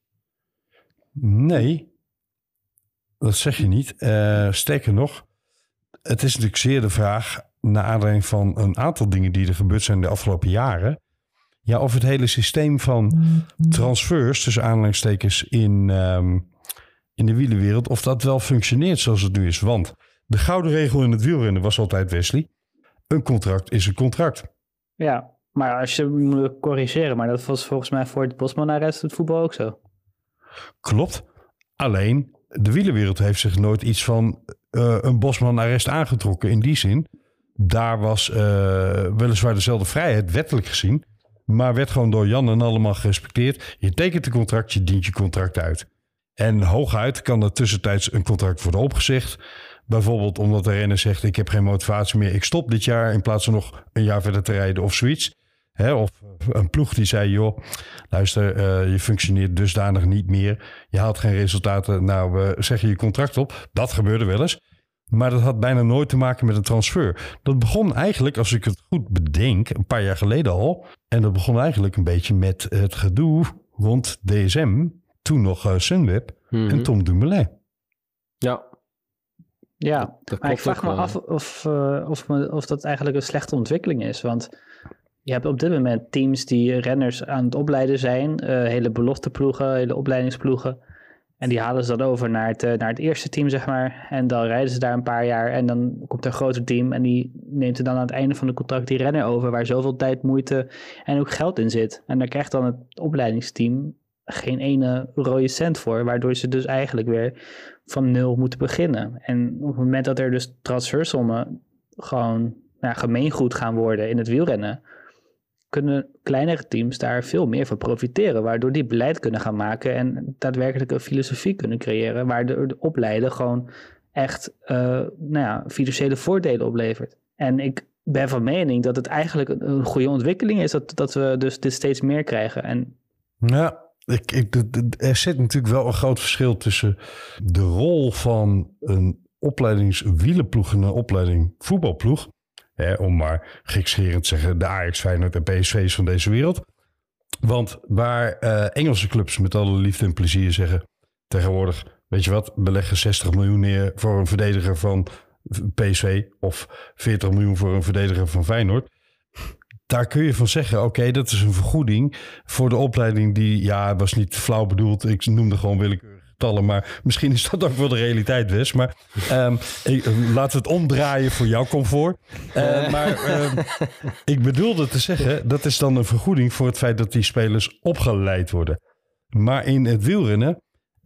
Nee, dat zeg je niet. Uh, sterker nog, het is natuurlijk zeer de vraag, naar aanleiding van een aantal dingen die er gebeurd zijn de afgelopen jaren, ja, of het hele systeem van transfers, tussen aanhalingstekens in... Um, in de wielerwereld, of dat wel functioneert zoals het nu is. Want de gouden regel in het wielrennen was altijd, Wesley, een contract is een contract. Ja, maar als je moet corrigeren, maar dat was volgens mij voor het Bosman-arrest het voetbal ook zo. Klopt. Alleen, de wielerwereld heeft zich nooit iets van uh, een Bosman-arrest aangetrokken. In die zin, daar was uh, weliswaar dezelfde vrijheid, wettelijk gezien, maar werd gewoon door Jan en allemaal gerespecteerd. Je tekent een contract, je dient je contract uit. En hooguit kan er tussentijds een contract worden opgezegd. Bijvoorbeeld omdat de renner zegt, ik heb geen motivatie meer, ik stop dit jaar in plaats van nog een jaar verder te rijden of zoiets. Hè, of een ploeg die zei, joh, luister, uh, je functioneert dusdanig niet meer. Je haalt geen resultaten, nou we uh, zeggen je contract op. Dat gebeurde wel eens. Maar dat had bijna nooit te maken met een transfer. Dat begon eigenlijk, als ik het goed bedenk, een paar jaar geleden al. En dat begon eigenlijk een beetje met het gedoe rond D S M... Toen nog uh, Sunweb mm-hmm. en Tom Dumoulin. Ja. Ja, dat maar ik vraag me af of, uh, of, me, of dat eigenlijk een slechte ontwikkeling is. Want je hebt op dit moment teams die renners aan het opleiden zijn. Uh, hele belofteploegen, hele opleidingsploegen. En die halen ze dan over naar het, uh, naar het eerste team, zeg maar. En dan rijden ze daar een paar jaar. En dan komt er een groter team. En die neemt er dan aan het einde van de contract die renner over. Waar zoveel tijd, moeite en ook geld in zit. En daar krijgt dan het opleidingsteam geen ene rode cent voor, waardoor ze dus eigenlijk weer van nul moeten beginnen. En op het moment dat er dus transfersommen gewoon nou, gemeengoed gaan worden in het wielrennen, kunnen kleinere teams daar veel meer van profiteren, waardoor die beleid kunnen gaan maken en daadwerkelijk een filosofie kunnen creëren, waardoor de opleiden gewoon echt uh, nou ja, financiële voordelen oplevert. En ik ben van mening dat het eigenlijk een goede ontwikkeling is, dat, dat we dus dit steeds meer krijgen. En ja. Ik, ik, er zit natuurlijk wel een groot verschil tussen de rol van een opleidingswielenploeg en een opleiding voetbalploeg. Hè, om maar gekscherend te zeggen, de Ajax, Feyenoord en P S V's van deze wereld. Want waar uh, Engelse clubs met alle liefde en plezier zeggen tegenwoordig, weet je wat, we leggen zestig miljoen neer voor een verdediger van P S V of veertig miljoen voor een verdediger van Feyenoord. Daar kun je van zeggen, oké, okay, dat is een vergoeding voor de opleiding die, ja, was niet flauw bedoeld. Ik noemde gewoon willekeurige getallen, maar misschien is dat ook wel de realiteit, Wes. Maar um, ik, laten we het omdraaien voor jouw comfort. Uh, maar um, ik bedoelde te zeggen, dat is dan een vergoeding voor het feit dat die spelers opgeleid worden. Maar in het wielrennen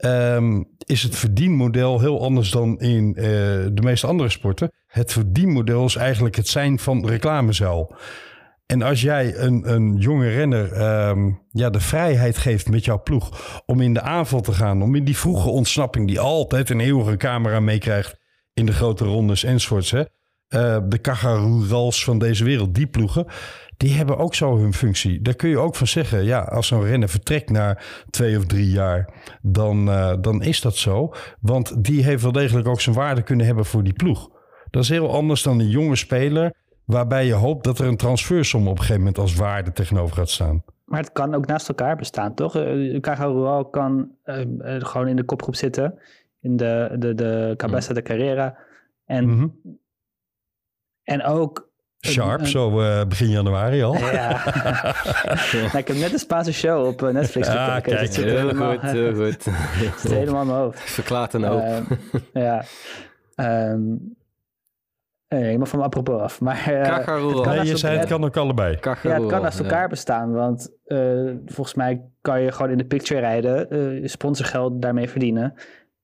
um, is het verdienmodel heel anders dan in uh, de meeste andere sporten. Het verdienmodel is eigenlijk het zijn van reclamezuil. En als jij een, een jonge renner um, ja, de vrijheid geeft met jouw ploeg om in de aanval te gaan, om in die vroege ontsnapping die altijd een eeuwige camera meekrijgt in de grote rondes enzovoorts, hè? Uh, de Cagarurals van deze wereld, die ploegen, die hebben ook zo hun functie. Daar kun je ook van zeggen, ja, als zo'n renner vertrekt na twee of drie jaar, dan, uh, dan is dat zo. Want die heeft wel degelijk ook zijn waarde kunnen hebben voor die ploeg. Dat is heel anders dan een jonge speler, waarbij je hoopt dat er een transfersom op een gegeven moment als waarde tegenover gaat staan. Maar het kan ook naast elkaar bestaan, toch? Uh, Cajarural kan uh, uh, gewoon in de kopgroep zitten, in de, de, de Cabeza de Carrera. En, mm-hmm. en ook... Sharp, uh, zo uh, begin januari al. Ja. nou, ik heb net een Spaanse show op Netflix gekeken. Ah, kijk, het zit heel helemaal, goed, heel goed. Het zit helemaal in mijn hoofd. Verklaart een hoop. Uh, ja. Um, Nee, ik mag van me apropos af. Maar, uh, nee, je zei het kan ook allebei. Ja, het kan naast elkaar ja. bestaan. Want uh, volgens mij kan je gewoon in de picture rijden, uh, sponsorgeld daarmee verdienen.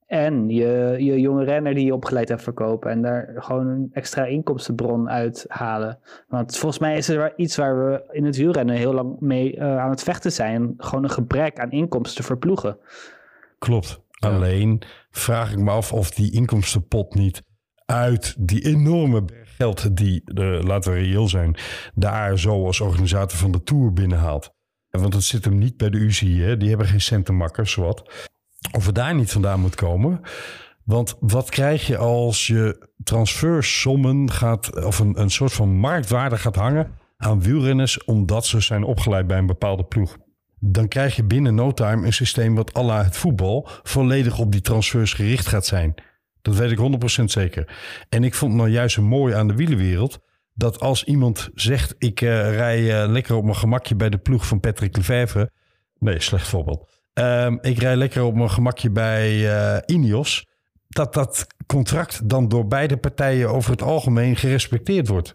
En je, je jonge renner die je opgeleid hebt verkopen. En daar gewoon een extra inkomstenbron uit halen. Want volgens mij is er iets waar we in het wielrennen heel lang mee uh, aan het vechten zijn. Gewoon een gebrek aan inkomsten voor ploegen. Klopt. Ja. Alleen vraag ik me af of die inkomstenpot niet uit die enorme berg geld die, uh, laten we reëel zijn, daar zo als organisator van de Tour binnenhaalt. Want het zit hem niet bij de U C I, hè? Die hebben geen centenmakkers, wat. Of het daar niet vandaan moet komen. Want wat krijg je als je transfersommen gaat, of een, een soort van marktwaarde gaat hangen aan wielrenners, omdat ze zijn opgeleid bij een bepaalde ploeg? Dan krijg je binnen no time een systeem wat à la het voetbal volledig op die transfers gericht gaat zijn. Dat weet ik honderd procent zeker. En ik vond het nou juist zo mooi aan de wielerwereld, dat als iemand zegt, ik uh, rij uh, lekker op mijn gemakje bij de ploeg van Patrick Lefevre. Nee, slecht voorbeeld. Um, ik rij lekker op mijn gemakje bij uh, Ineos. Dat dat contract dan door beide partijen over het algemeen gerespecteerd wordt.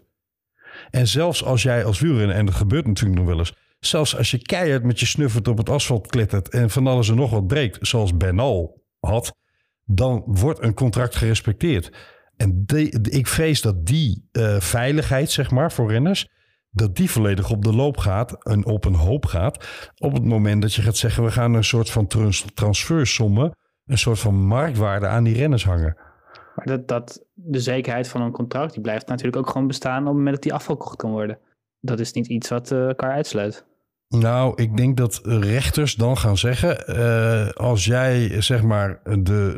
En zelfs als jij als wielrenner, en dat gebeurt natuurlijk nog wel eens, zelfs als je keihard met je snuffert op het asfalt klettert en van alles en nog wat breekt, zoals Bernal had, dan wordt een contract gerespecteerd. En de, de, ik vrees dat die uh, veiligheid, zeg maar, voor renners, dat die volledig op de loop gaat en op een hoop gaat, op het moment dat je gaat zeggen, we gaan een soort van trans- transfersommen, een soort van marktwaarde aan die renners hangen. Maar dat, dat de zekerheid van een contract, die blijft natuurlijk ook gewoon bestaan op het moment dat die afgekocht kan worden. Dat is niet iets wat uh, elkaar uitsluit. Nou, ik denk dat rechters dan gaan zeggen, uh, als jij zeg maar de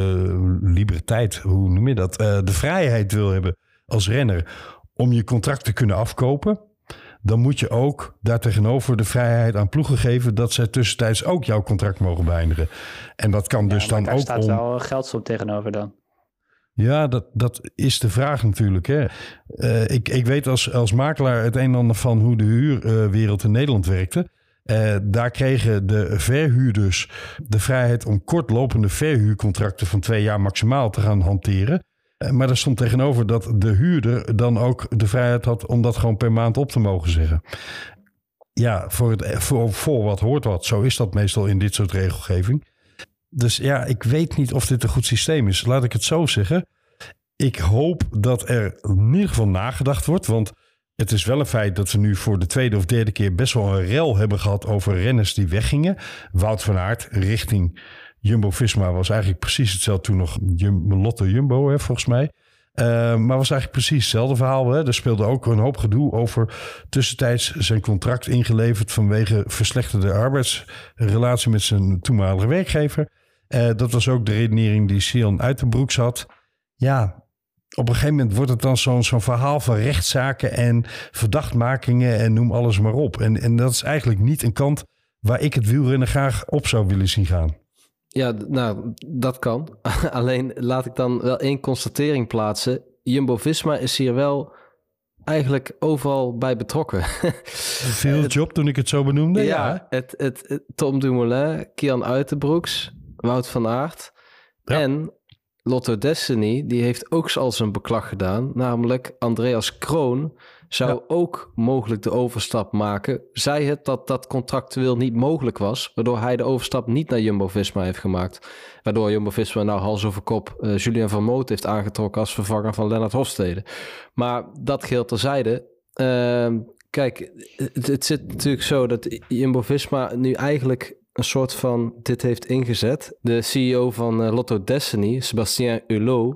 uh, liberteit, hoe noem je dat, uh, de vrijheid wil hebben als renner om je contract te kunnen afkopen, dan moet je ook daartegenover de vrijheid aan ploegen geven dat zij tussentijds ook jouw contract mogen beëindigen. En dat kan ja, dus dan ook om... daar staat wel geldsom tegenover dan. Ja, dat, dat is de vraag natuurlijk. Hè. Uh, ik, ik weet als, als makelaar het een en ander van hoe de huurwereld uh, in Nederland werkte. Uh, daar kregen de verhuurders de vrijheid om kortlopende verhuurcontracten van twee jaar maximaal te gaan hanteren. Uh, maar daar stond tegenover dat de huurder dan ook de vrijheid had om dat gewoon per maand op te mogen zeggen. Ja, voor, het, voor, voor wat hoort wat. Zo is dat meestal in dit soort regelgeving. Dus ja, ik weet niet of dit een goed systeem is. Laat ik het zo zeggen. Ik hoop dat er in ieder geval nagedacht wordt. Want het is wel een feit dat we nu voor de tweede of derde keer best wel een rel hebben gehad over renners die weggingen. Wout van Aert richting Jumbo-Visma was eigenlijk precies hetzelfde toen nog Jum- Lotto Jumbo, hè, volgens mij. Uh, maar was eigenlijk precies hetzelfde verhaal. Hè. Er speelde ook een hoop gedoe over tussentijds zijn contract ingeleverd vanwege verslechterde arbeidsrelatie met zijn toenmalige werkgever. Uh, dat was ook de redenering die Sian Uiterbroeks had. Ja, op een gegeven moment wordt het dan zo'n, zo'n verhaal van rechtszaken en verdachtmakingen en noem alles maar op. En, en dat is eigenlijk niet een kant waar ik het wielrennen graag op zou willen zien gaan. Ja, nou, dat kan. Alleen laat ik dan wel één constatering plaatsen. Jumbo-Visma is hier wel eigenlijk overal bij betrokken. Veel job toen ik het zo benoemde. Ja, ja. Het, het, het, Tom Dumoulin, Kian Uiterbroeks, Wout van Aert ja. en Lotto Destiny, die heeft ook al zijn beklag gedaan. Namelijk Andreas Kroon zou ja. ook mogelijk de overstap maken. Zij het dat dat contractueel niet mogelijk was, waardoor hij de overstap niet naar Jumbo-Visma heeft gemaakt. Waardoor Jumbo-Visma nou hals over kop uh, Julien Vermoot heeft aangetrokken als vervanger van Lennart Hofstede. Maar dat geldt terzijde. Uh, kijk, het, het zit natuurlijk zo dat Jumbo-Visma nu eigenlijk een soort van dit heeft ingezet. De C E O van uh, Lotto Destiny, Sébastien Hulot,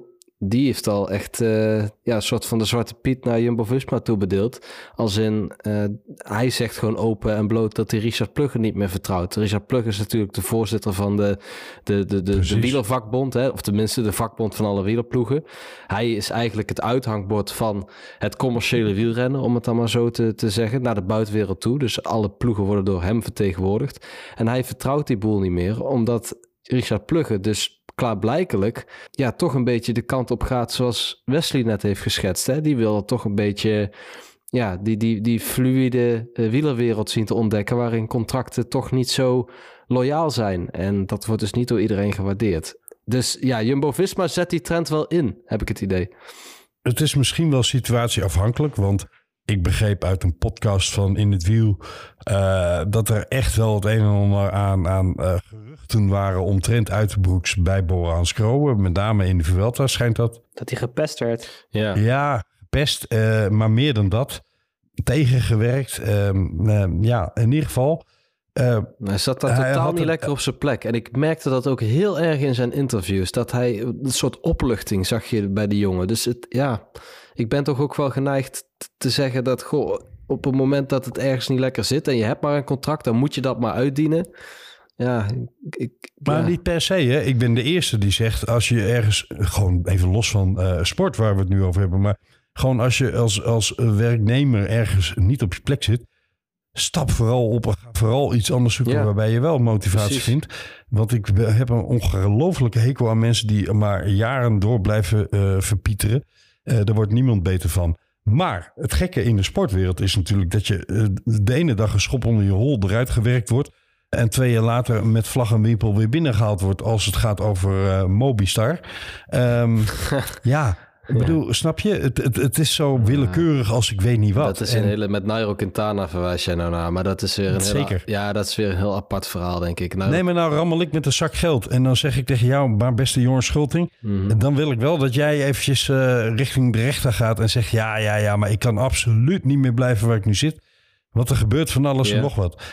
die heeft al echt uh, ja, een soort van de Zwarte Piet naar Jumbo-Visma toebedeeld. Als in, uh, hij zegt gewoon open en bloot dat hij Richard Plugge niet meer vertrouwt. Richard Plugge is natuurlijk de voorzitter van de, de, de, de, de wielervakbond, hè? Of tenminste de vakbond van alle wielerploegen. Hij is eigenlijk het uithangbord van het commerciële wielrennen, om het dan maar zo te, te zeggen, naar de buitenwereld toe. Dus alle ploegen worden door hem vertegenwoordigd. En hij vertrouwt die boel niet meer, omdat Richard Plugge dus klaarblijkelijk ja, toch een beetje de kant op gaat zoals Wesley net heeft geschetst. Hè? Die wil toch een beetje ja, die, die, die fluïde uh, wielerwereld zien te ontdekken, waarin contracten toch niet zo loyaal zijn. En dat wordt dus niet door iedereen gewaardeerd. Dus ja, Jumbo-Visma zet die trend wel in, heb ik het idee. Het is misschien wel situatieafhankelijk, want ik begreep uit een podcast van In het Wiel uh, dat er echt wel het een en ander aan, aan uh, geruchten waren omtrent Uiterbroeks bij Bora Hansgrohe. Met name in de Vuelta schijnt dat. Dat hij gepest werd. Ja, ja gepest, uh, maar meer dan dat. Tegengewerkt. Uh, uh, ja, in ieder geval. Uh, hij zat daar hij totaal niet een, lekker op zijn plek. En ik merkte dat ook heel erg in zijn interviews. Dat hij een soort opluchting zag je bij die jongen. Dus het, ja, ik ben toch ook wel geneigd te zeggen dat goh, op het moment dat het ergens niet lekker zit en je hebt maar een contract, dan moet je dat maar uitdienen. Ja, ik, maar ja. niet per se. Hè? Ik ben de eerste die zegt, als je ergens, gewoon even los van uh, sport waar we het nu over hebben, maar gewoon als je als, als werknemer ergens niet op je plek zit, stap vooral op en ga vooral iets anders zoeken ja. waarbij je wel motivatie Precies. vindt. Want ik heb een ongelooflijke hekel aan mensen die maar jaren door blijven uh, verpieteren. Uh, daar wordt niemand beter van. Maar het gekke in de sportwereld is natuurlijk dat je uh, de ene dag een schop onder je hol eruit gewerkt wordt en twee jaar later met vlag en wimpel weer binnengehaald wordt als het gaat over uh, Mobistar. Um, ja, ik bedoel, ja. snap je? Het, het, het is zo willekeurig als ik weet niet wat. Dat is een en... hele, met Nairo Quintana verwijs jij nou naar, maar dat is weer een Zeker. Heel, ja, dat is weer een heel apart verhaal, denk ik. Nou, nee, maar nou rammel ik met een zak geld en dan zeg ik tegen jou, maar beste Jorn Schulting, mm-hmm. en dan wil ik wel dat jij eventjes uh, richting de rechter gaat en zegt, ja, ja, ja, maar ik kan absoluut niet meer blijven waar ik nu zit, want er gebeurt van alles yeah. en nog wat.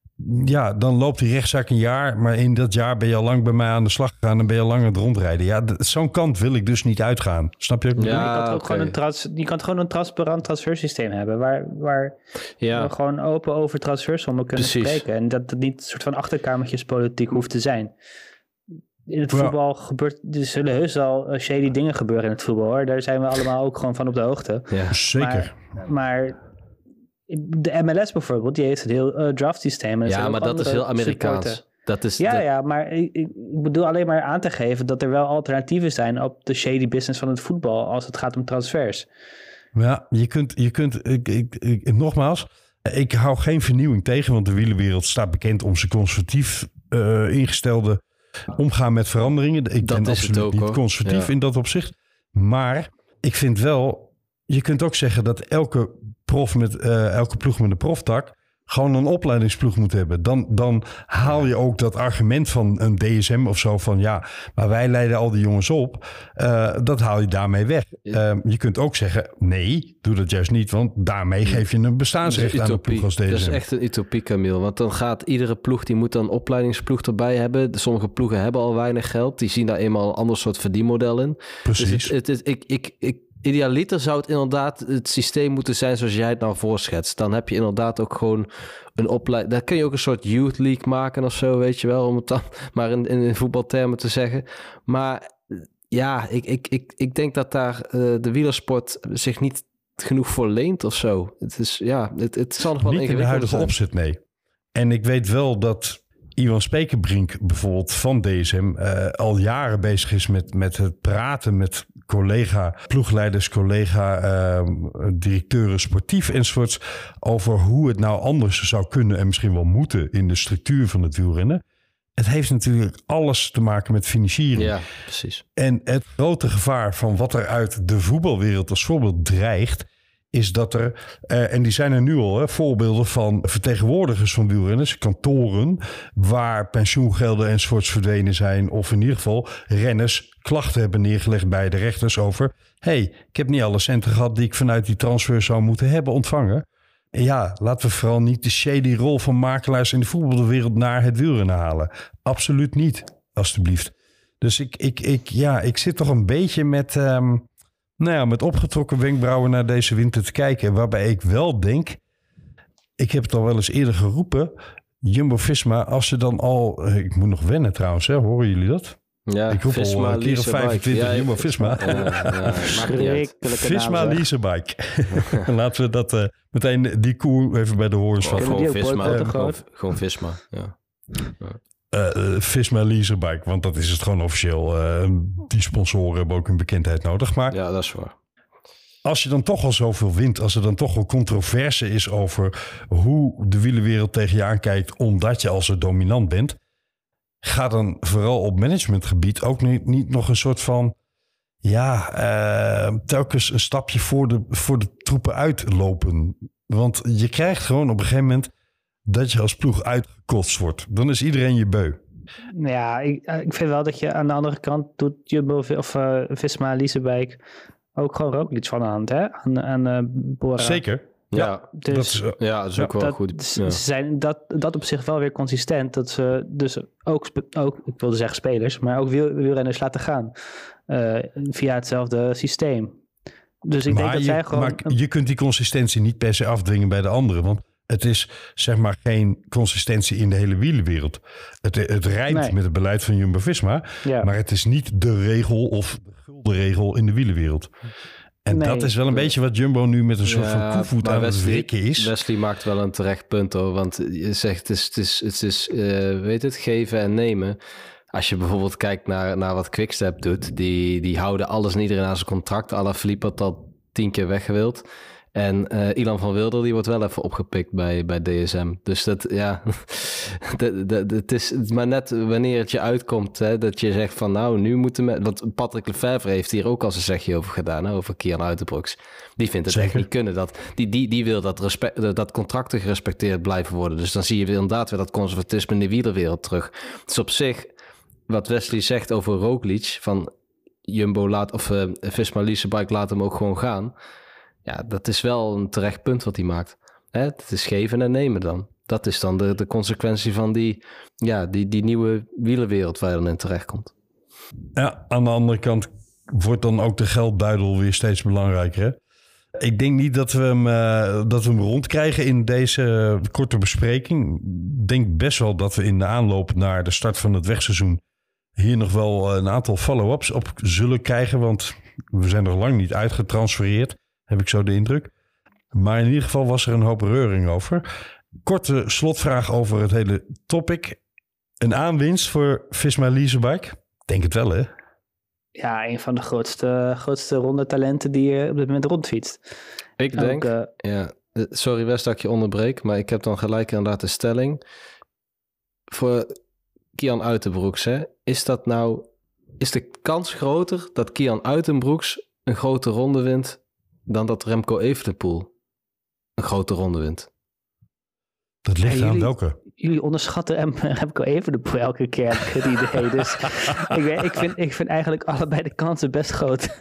Ja, dan loopt die rechtszaak een jaar, maar in dat jaar ben je al lang bij mij aan de slag gegaan en ben je al lang aan het rondrijden. Ja, d- zo'n kant wil ik dus niet uitgaan. Snap je? Ja, je kan ook okay. gewoon een trans, je kan gewoon een transparant transfersysteem hebben, waar, waar ja. we gewoon open over transfersommen kunnen Precies. spreken en dat het niet een soort van achterkamertjespolitiek hoeft te zijn. In het voetbal ja. gebeurt, er zullen heus al shady dingen gebeuren in het voetbal, hoor. Daar zijn we allemaal ook gewoon van op de hoogte. Ja, zeker. Maar, maar de M L S bijvoorbeeld, die heeft een heel uh, draft systeem. Ja, maar dat is heel Amerikaans. Dat is ja, de... ja, maar ik, ik bedoel alleen maar aan te geven dat er wel alternatieven zijn op de shady business van het voetbal als het gaat om transfers. Ja, je kunt, je kunt ik, ik, ik, nogmaals, ik hou geen vernieuwing tegen, want de wielerwereld staat bekend om zijn conservatief uh, ingestelde omgaan met veranderingen. Ik dat ben absoluut ook, niet hoor. conservatief ja. in dat opzicht. Maar ik vind wel, je kunt ook zeggen dat elke prof met uh, elke ploeg met een proftak gewoon een opleidingsploeg moet hebben. Dan, dan haal je ook dat argument van een D S M of zo van ja, maar wij leiden al die jongens op. Uh, dat haal je daarmee weg. Uh, je kunt ook zeggen nee, doe dat juist niet, want daarmee geef je een bestaansrecht aan een ploeg als D S M. Dat is echt een utopie, Camille. Want dan gaat iedere ploeg, die moet dan een opleidingsploeg erbij hebben. Sommige ploegen hebben al weinig geld. Die zien daar eenmaal een ander soort verdienmodel in. Precies. Dus het, het, het, ik, ik, ik idealiter zou het inderdaad het systeem moeten zijn zoals jij het nou voorschetst. Dan heb je inderdaad ook gewoon een opleiding. Daar kun je ook een soort youth league maken of zo, weet je wel, om het dan maar in, in voetbaltermen te zeggen. Maar ja, ik, ik, ik, ik denk dat daar uh, de wielersport zich niet genoeg voor leent of zo. Het is, ja, het, het zal nog wel niet in de huidige zijn. opzet, nee. En ik weet wel dat Iwan Spekerbrink bijvoorbeeld van D S M uh, al jaren bezig is met, met het praten met collega ploegleiders, collega uh, directeuren sportief enzovoorts over hoe het nou anders zou kunnen en misschien wel moeten in de structuur van het wielrennen. Het heeft natuurlijk alles te maken met financiering. Ja, precies. En het grote gevaar van wat er uit de voetbalwereld als voorbeeld dreigt, is dat er, uh, en die zijn er nu al, hè, voorbeelden van vertegenwoordigers van wielrenners, kantoren, waar pensioengelden enzovoorts verdwenen zijn, of in ieder geval renners klachten hebben neergelegd bij de rechters over, hey, ik heb niet alle centen gehad die ik vanuit die transfer zou moeten hebben ontvangen. En ja, laten we vooral niet de shady rol van makelaars in de voetbalwereld naar het wielrennen halen. Absoluut niet, alstublieft. Dus ik, ik, ik, ja, ik zit toch een beetje met, um, nou ja, met opgetrokken wenkbrauwen naar deze winter te kijken. Waarbij ik wel denk, ik heb het al wel eens eerder geroepen, Jumbo-Visma, als ze dan al, ik moet nog wennen trouwens, hè, horen jullie dat? Ja, ik roep Visma, al een keer of vijfentwintig ja, Jumbo-Visma. Ja, ja, Visma Leasebike. Laten we dat uh, meteen die koe even bij de horens oh, van. Gewoon Visma, uh, gewoon, gewoon Visma, ja. ja. Uh, uh, Visma Leasebike, want dat is het gewoon officieel. Uh, die sponsoren hebben ook een bekendheid nodig. Maar ja, dat is waar. Als je dan toch al zoveel wint, als er dan toch al controverse is over hoe de wielerwereld tegen je aankijkt, omdat je al zo dominant bent, ga dan vooral op managementgebied ook niet, niet nog een soort van, ja, uh, telkens een stapje voor de, voor de troepen uitlopen. Want je krijgt gewoon op een gegeven moment dat je als ploeg uitgekotst wordt. Dan is iedereen je beu. Ja, ik, ik vind wel dat je aan de andere kant doet Jumbo of uh, Visma Leasebike ook gewoon Roglic van de hand, hè? Aan, aan uh, Bora. Zeker. Ja, ja, dus, dat is, uh, ja, dat is ook wel dat, goed. Ja. Ze zijn dat, dat op zich wel weer consistent. Dat ze dus ook, ook ik wilde zeggen spelers, maar ook wiel, wielrenners laten gaan. Uh, via hetzelfde systeem. Dus ik maar denk dat je, zij gewoon... Maar je kunt die consistentie niet per se afdwingen bij de anderen. Want het is zeg maar geen consistentie in de hele wielerwereld. Het, het rijmt nee. met het beleid van Jumbo-Visma. Ja. Maar het is niet de regel of de gulden regel in de wielerwereld. En nee, dat is wel een nee. beetje wat Jumbo nu met een soort ja, van koevoet aan het wrikken is. Wesley maakt wel een terecht punt hoor. Want je zegt het is, het is, het is uh, weet het, geven en nemen. Als je bijvoorbeeld kijkt naar, naar wat Quickstep doet. Die, die houden alles en iedereen aan zijn contract. Alaphilippe had al tien keer weggewild. En uh, Ilan van Wilder, die wordt wel even opgepikt bij, bij D S M. Dus dat, ja, de, de, de, het is maar net wanneer het je uitkomt, hè, dat je zegt van nou, nu moeten we... Want Patrick Lefevre heeft hier ook al zijn zegje over gedaan, hè, over Kian Uitenbroeks. Die vindt het Zeker. echt niet kunnen. Dat, die, die, die wil dat, respect, dat contracten gerespecteerd blijven worden. Dus dan zie je inderdaad weer dat conservatisme in de wielerwereld terug. Dus op zich, wat Wesley zegt over Roglic, van Jumbo laat, of uh, Visma Leasebike laat hem ook gewoon gaan. Ja, dat is wel een terecht punt wat hij maakt. Hè? Het is geven en nemen dan. Dat is dan de, de consequentie van die, ja, die, die nieuwe wielerwereld waar je dan in terecht komt. Ja, aan de andere kant wordt dan ook de geldbuidel weer steeds belangrijker. Hè? Ik denk niet dat we hem, uh, dat we hem rondkrijgen in deze korte bespreking. Ik denk best wel dat we in de aanloop naar de start van het wegseizoen hier nog wel een aantal follow-ups op zullen krijgen. Want we zijn nog lang niet uitgetransfereerd. Heb ik zo de indruk. Maar in ieder geval was er een hoop reuring over. Korte slotvraag over het hele topic. Een aanwinst voor Visma Leasebike? Denk het wel, hè? Ja, een van de grootste, grootste ronde talenten die je op dit moment rondfietst. Ik Ook, denk, uh, ja, sorry West dat ik je onderbreek, maar ik heb dan gelijk inderdaad de stelling. Voor Kian Uitenbroeks, hè, is dat nou, is de kans groter dat Kian Uitenbroeks een grote ronde wint dan dat Remco Evenepoel een grote ronde wint? Dat ligt ja, aan jullie, welke. Jullie onderschatten Remco Evenepoel elke keer, heb ik het idee. Dus ik, ik, vind, ik vind eigenlijk allebei de kansen best groot.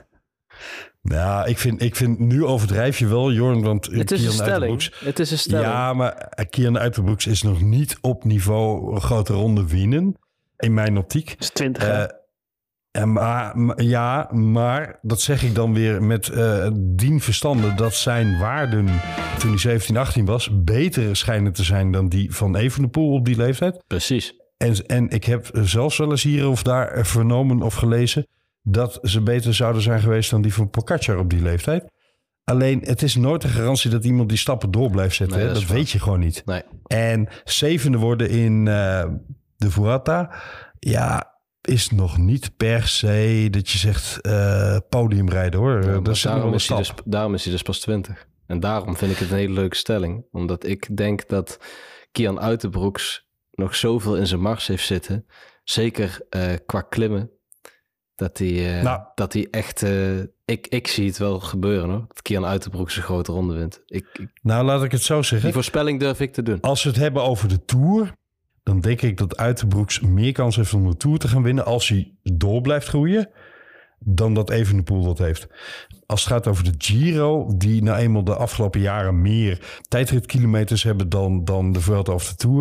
Ja, ik vind, ik vind nu overdrijf je wel, Jorn, want het is, Kian een stelling. het is een stelling. Ja, maar Kian Uitenbroeks is nog niet op niveau een grote ronde winnen, in mijn optiek. Dat is twintig uh, En maar, maar, ja, maar dat zeg ik dan weer met uh, dien verstande dat zijn waarden toen hij zeventien, achttien was beter schijnen te zijn dan die van Evenepoel op die leeftijd. Precies. En, en ik heb zelfs wel eens hier of daar vernomen of gelezen dat ze beter zouden zijn geweest dan die van Pogacar op die leeftijd. Alleen het is nooit een garantie dat iemand die stappen door blijft zetten. Nee, dat dat weet je gewoon niet. Nee. En zevende worden in uh, de Vuelta, ja, is nog niet per se dat je zegt uh, podiumrijden hoor. Ja, dat is daarom, is hij dus, daarom is hij dus pas twintig. En daarom vind ik het een hele leuke stelling. Omdat ik denk dat Kian Uitenbroeks nog zoveel in zijn mars heeft zitten. Zeker uh, qua klimmen. Dat hij, uh, nou, dat hij echt... Uh, ik, ik zie het wel gebeuren hoor. Dat Kian Uitenbroeks een grote ronde wint. Ik, ik, nou, laat ik het zo zeggen. Die voorspelling durf ik te doen. Als we het hebben over de Tour, dan denk ik dat Uitenbroeks meer kans heeft om de Tour te gaan winnen als hij door blijft groeien, dan dat Evenepoel dat heeft. Als het gaat over de Giro, die nou eenmaal de afgelopen jaren meer tijdritkilometers hebben dan, dan de Vuelta of de Tour,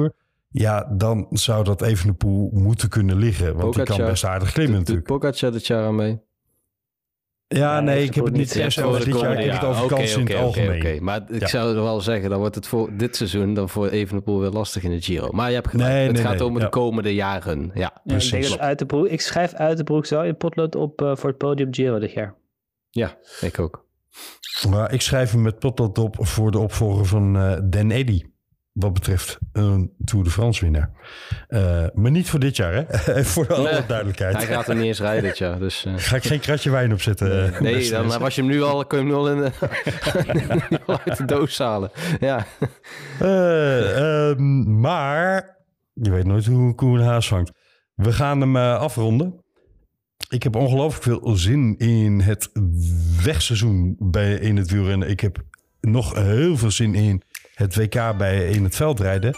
Ja, dan zou dat Evenepoel moeten kunnen liggen. Want Pogacar, die kan best aardig klimmen natuurlijk. Doet Pogacar dit jaar aan mee? Ja, nee, ik heb het niet Ja, per se over dit jaar. Ik heb het over Oké, kansen in oké, het algemeen. oké, oké. Maar ik Ja. zou er wel zeggen, dan wordt het voor dit seizoen dan voor Evenepoel weer lastig in de Giro. Maar je hebt gelijk, Nee, het nee, gaat nee, om ja. de komende jaren. Ja, Ja, ik, Precies. denk dat uit de broek, ik schrijf uit de broek zo in potlood op uh, voor het podium Giro dit jaar. ja, ik ook. Maar ik schrijf hem met potlood op voor de opvolger van uh, Dan Eddy. Wat betreft een Tour de France winnaar. Uh, maar niet voor dit jaar, hè? Voor alle Nee, duidelijkheid. Hij gaat er niet eens rijden dit jaar. Dus, uh... Ga ik geen kratje wijn opzetten? Uh, Nee, dan was je hem nu al, kun je hem nu al, in de, nu al uit de doos halen. Ja. Uh, um, maar je weet nooit hoe een koe een haas vangt. We gaan hem uh, afronden. Ik heb ongelooflijk veel zin in het wegseizoen bij, in het wielrennen. Ik heb nog heel veel zin in het W K bij in het veldrijden.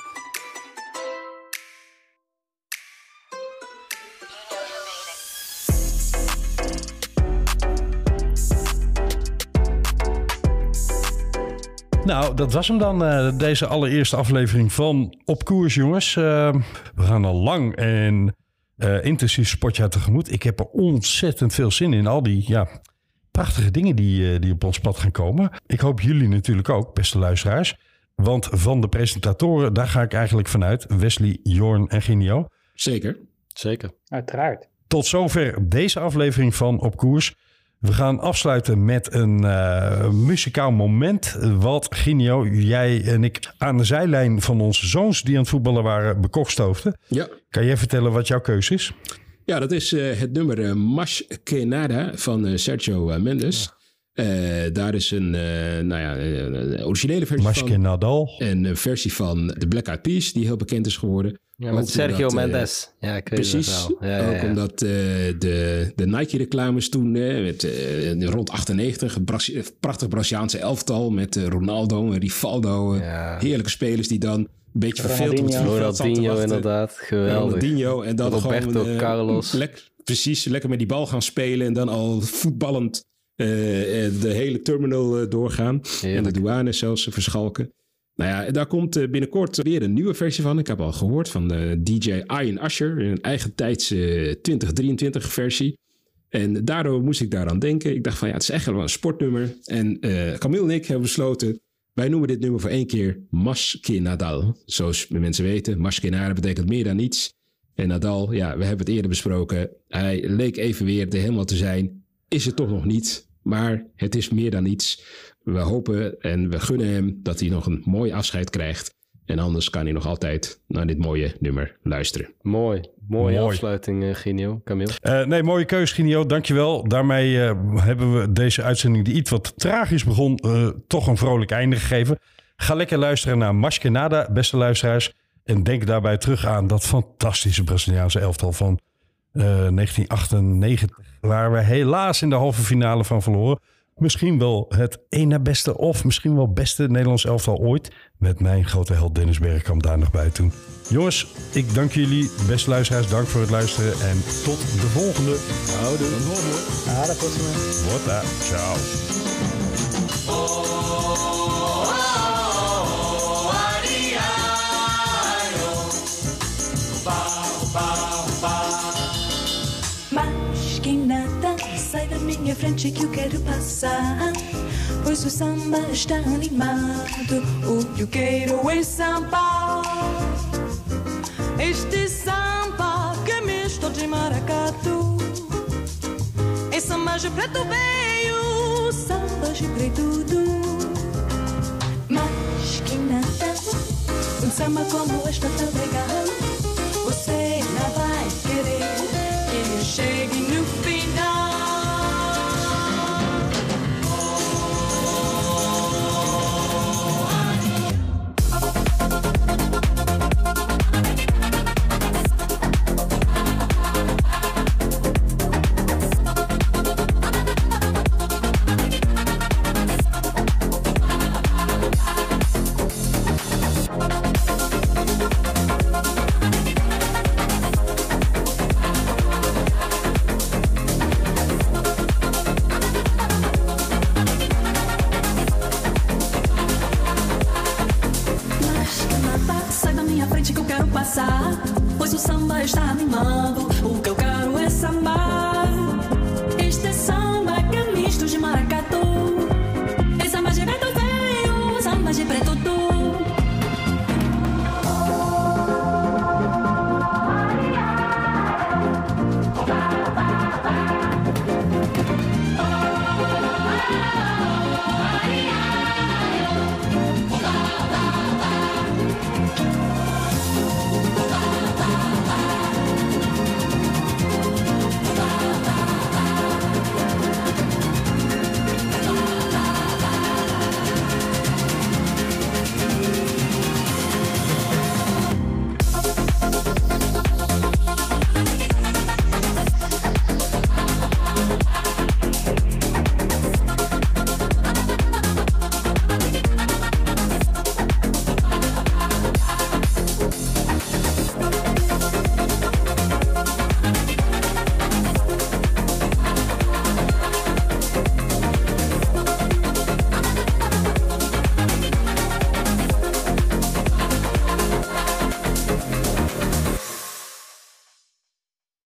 Nou, dat was hem dan, uh, deze allereerste aflevering van Op Koers, jongens. Uh, we gaan al lang en uh, intensief sportjaar tegemoet. Ik heb er ontzettend veel zin in. Al die ja, prachtige dingen die, uh, die op ons pad gaan komen. Ik hoop jullie natuurlijk ook, beste luisteraars. Want van de presentatoren, daar ga ik eigenlijk vanuit. Wesley, Jorn en Ginio. Zeker. Zeker. Uiteraard. Tot zover deze aflevering van Op Koers. We gaan afsluiten met een uh, muzikaal moment. Wat Ginio, jij en ik aan de zijlijn van onze zoons die aan het voetballen waren bekokstoofden. Ja. Kan jij vertellen wat jouw keuze is? Ja, dat is uh, het nummer uh, Mas que Nada van uh, Sergio uh, Mendes. Ja. Uh, daar is een, uh, nou ja, een originele versie Mas van. que Nadal. En een versie van The Black Eyed Peas die heel bekend is geworden. Ja, met ook Sergio omdat, uh, Mendes. Ja, ik weet precies. het wel. Ja, ja, ja. Ook omdat uh, de, de Nike-reclames toen, uh, met, uh, rond achtennegentig, een Brazil- prachtig Braziliaanse elftal met uh, Ronaldo en Rivaldo. Uh, Ja. Heerlijke spelers die dan een beetje verveeld op het Ronaldinho. vliegveld zaten te Ronaldinho wachten. inderdaad, geweldig. Ronaldinho en dan Roberto gewoon, uh, Carlos. Lek, precies, lekker met die bal gaan spelen en dan al voetballend uh, de hele terminal uh, doorgaan. Heerlijk. En de douane zelfs uh, verschalken. Nou ja, daar komt uh, binnenkort weer een nieuwe versie van. Ik heb al gehoord van uh, D J Ian Usher, een eigen tijds uh, twintig drieëntwintig versie. En daardoor moest ik daaraan denken. Ik dacht van ja, het is echt wel een sportnummer. En uh, Camille en ik hebben besloten, wij noemen dit nummer voor één keer Mas que Nadal. Zoals mensen weten, Mas que Nada betekent meer dan niets. En Nadal, ja, we hebben het eerder besproken. Hij leek even weer de helemaal te zijn. Is het toch nog niet. Maar het is meer dan iets. We hopen en we gunnen hem dat hij nog een mooi afscheid krijgt. En anders kan hij nog altijd naar dit mooie nummer luisteren. Mooi. Mooie Mooi. afsluiting, uh, Ginio. Camille. Uh, nee, mooie keus, Ginio. Dankjewel. Daarmee uh, hebben we deze uitzending die iets wat tragisch begon, uh, toch een vrolijk einde gegeven. Ga lekker luisteren naar Mas que Nada, beste luisteraars. En denk daarbij terug aan dat fantastische Braziliaanse elftal van uh, negentien achtennegentig. Waar we helaas in de halve finale van verloren. Misschien wel het één na beste of misschien wel beste Nederlands elftal ooit. Met mijn grote held Dennis Bergkamp daar nog bij toen. Jongens, ik dank jullie. Beste luisteraars, dank voor het luisteren. En tot de volgende. Houdoe. Tot de volgende. Ah, dat was me. Wordt ciao. Mas que nada, sai da minha frente que eu quero passar. Pois o samba está animado, o que eu quero é samba. Este samba que é misto de maracatu. É samba de preto veio, samba de preto tudo. Mas que nada, um samba como este tão legal. Você não vai querer que ele chegue no final. passar, pois o samba está animando. O que eu quero é sambar.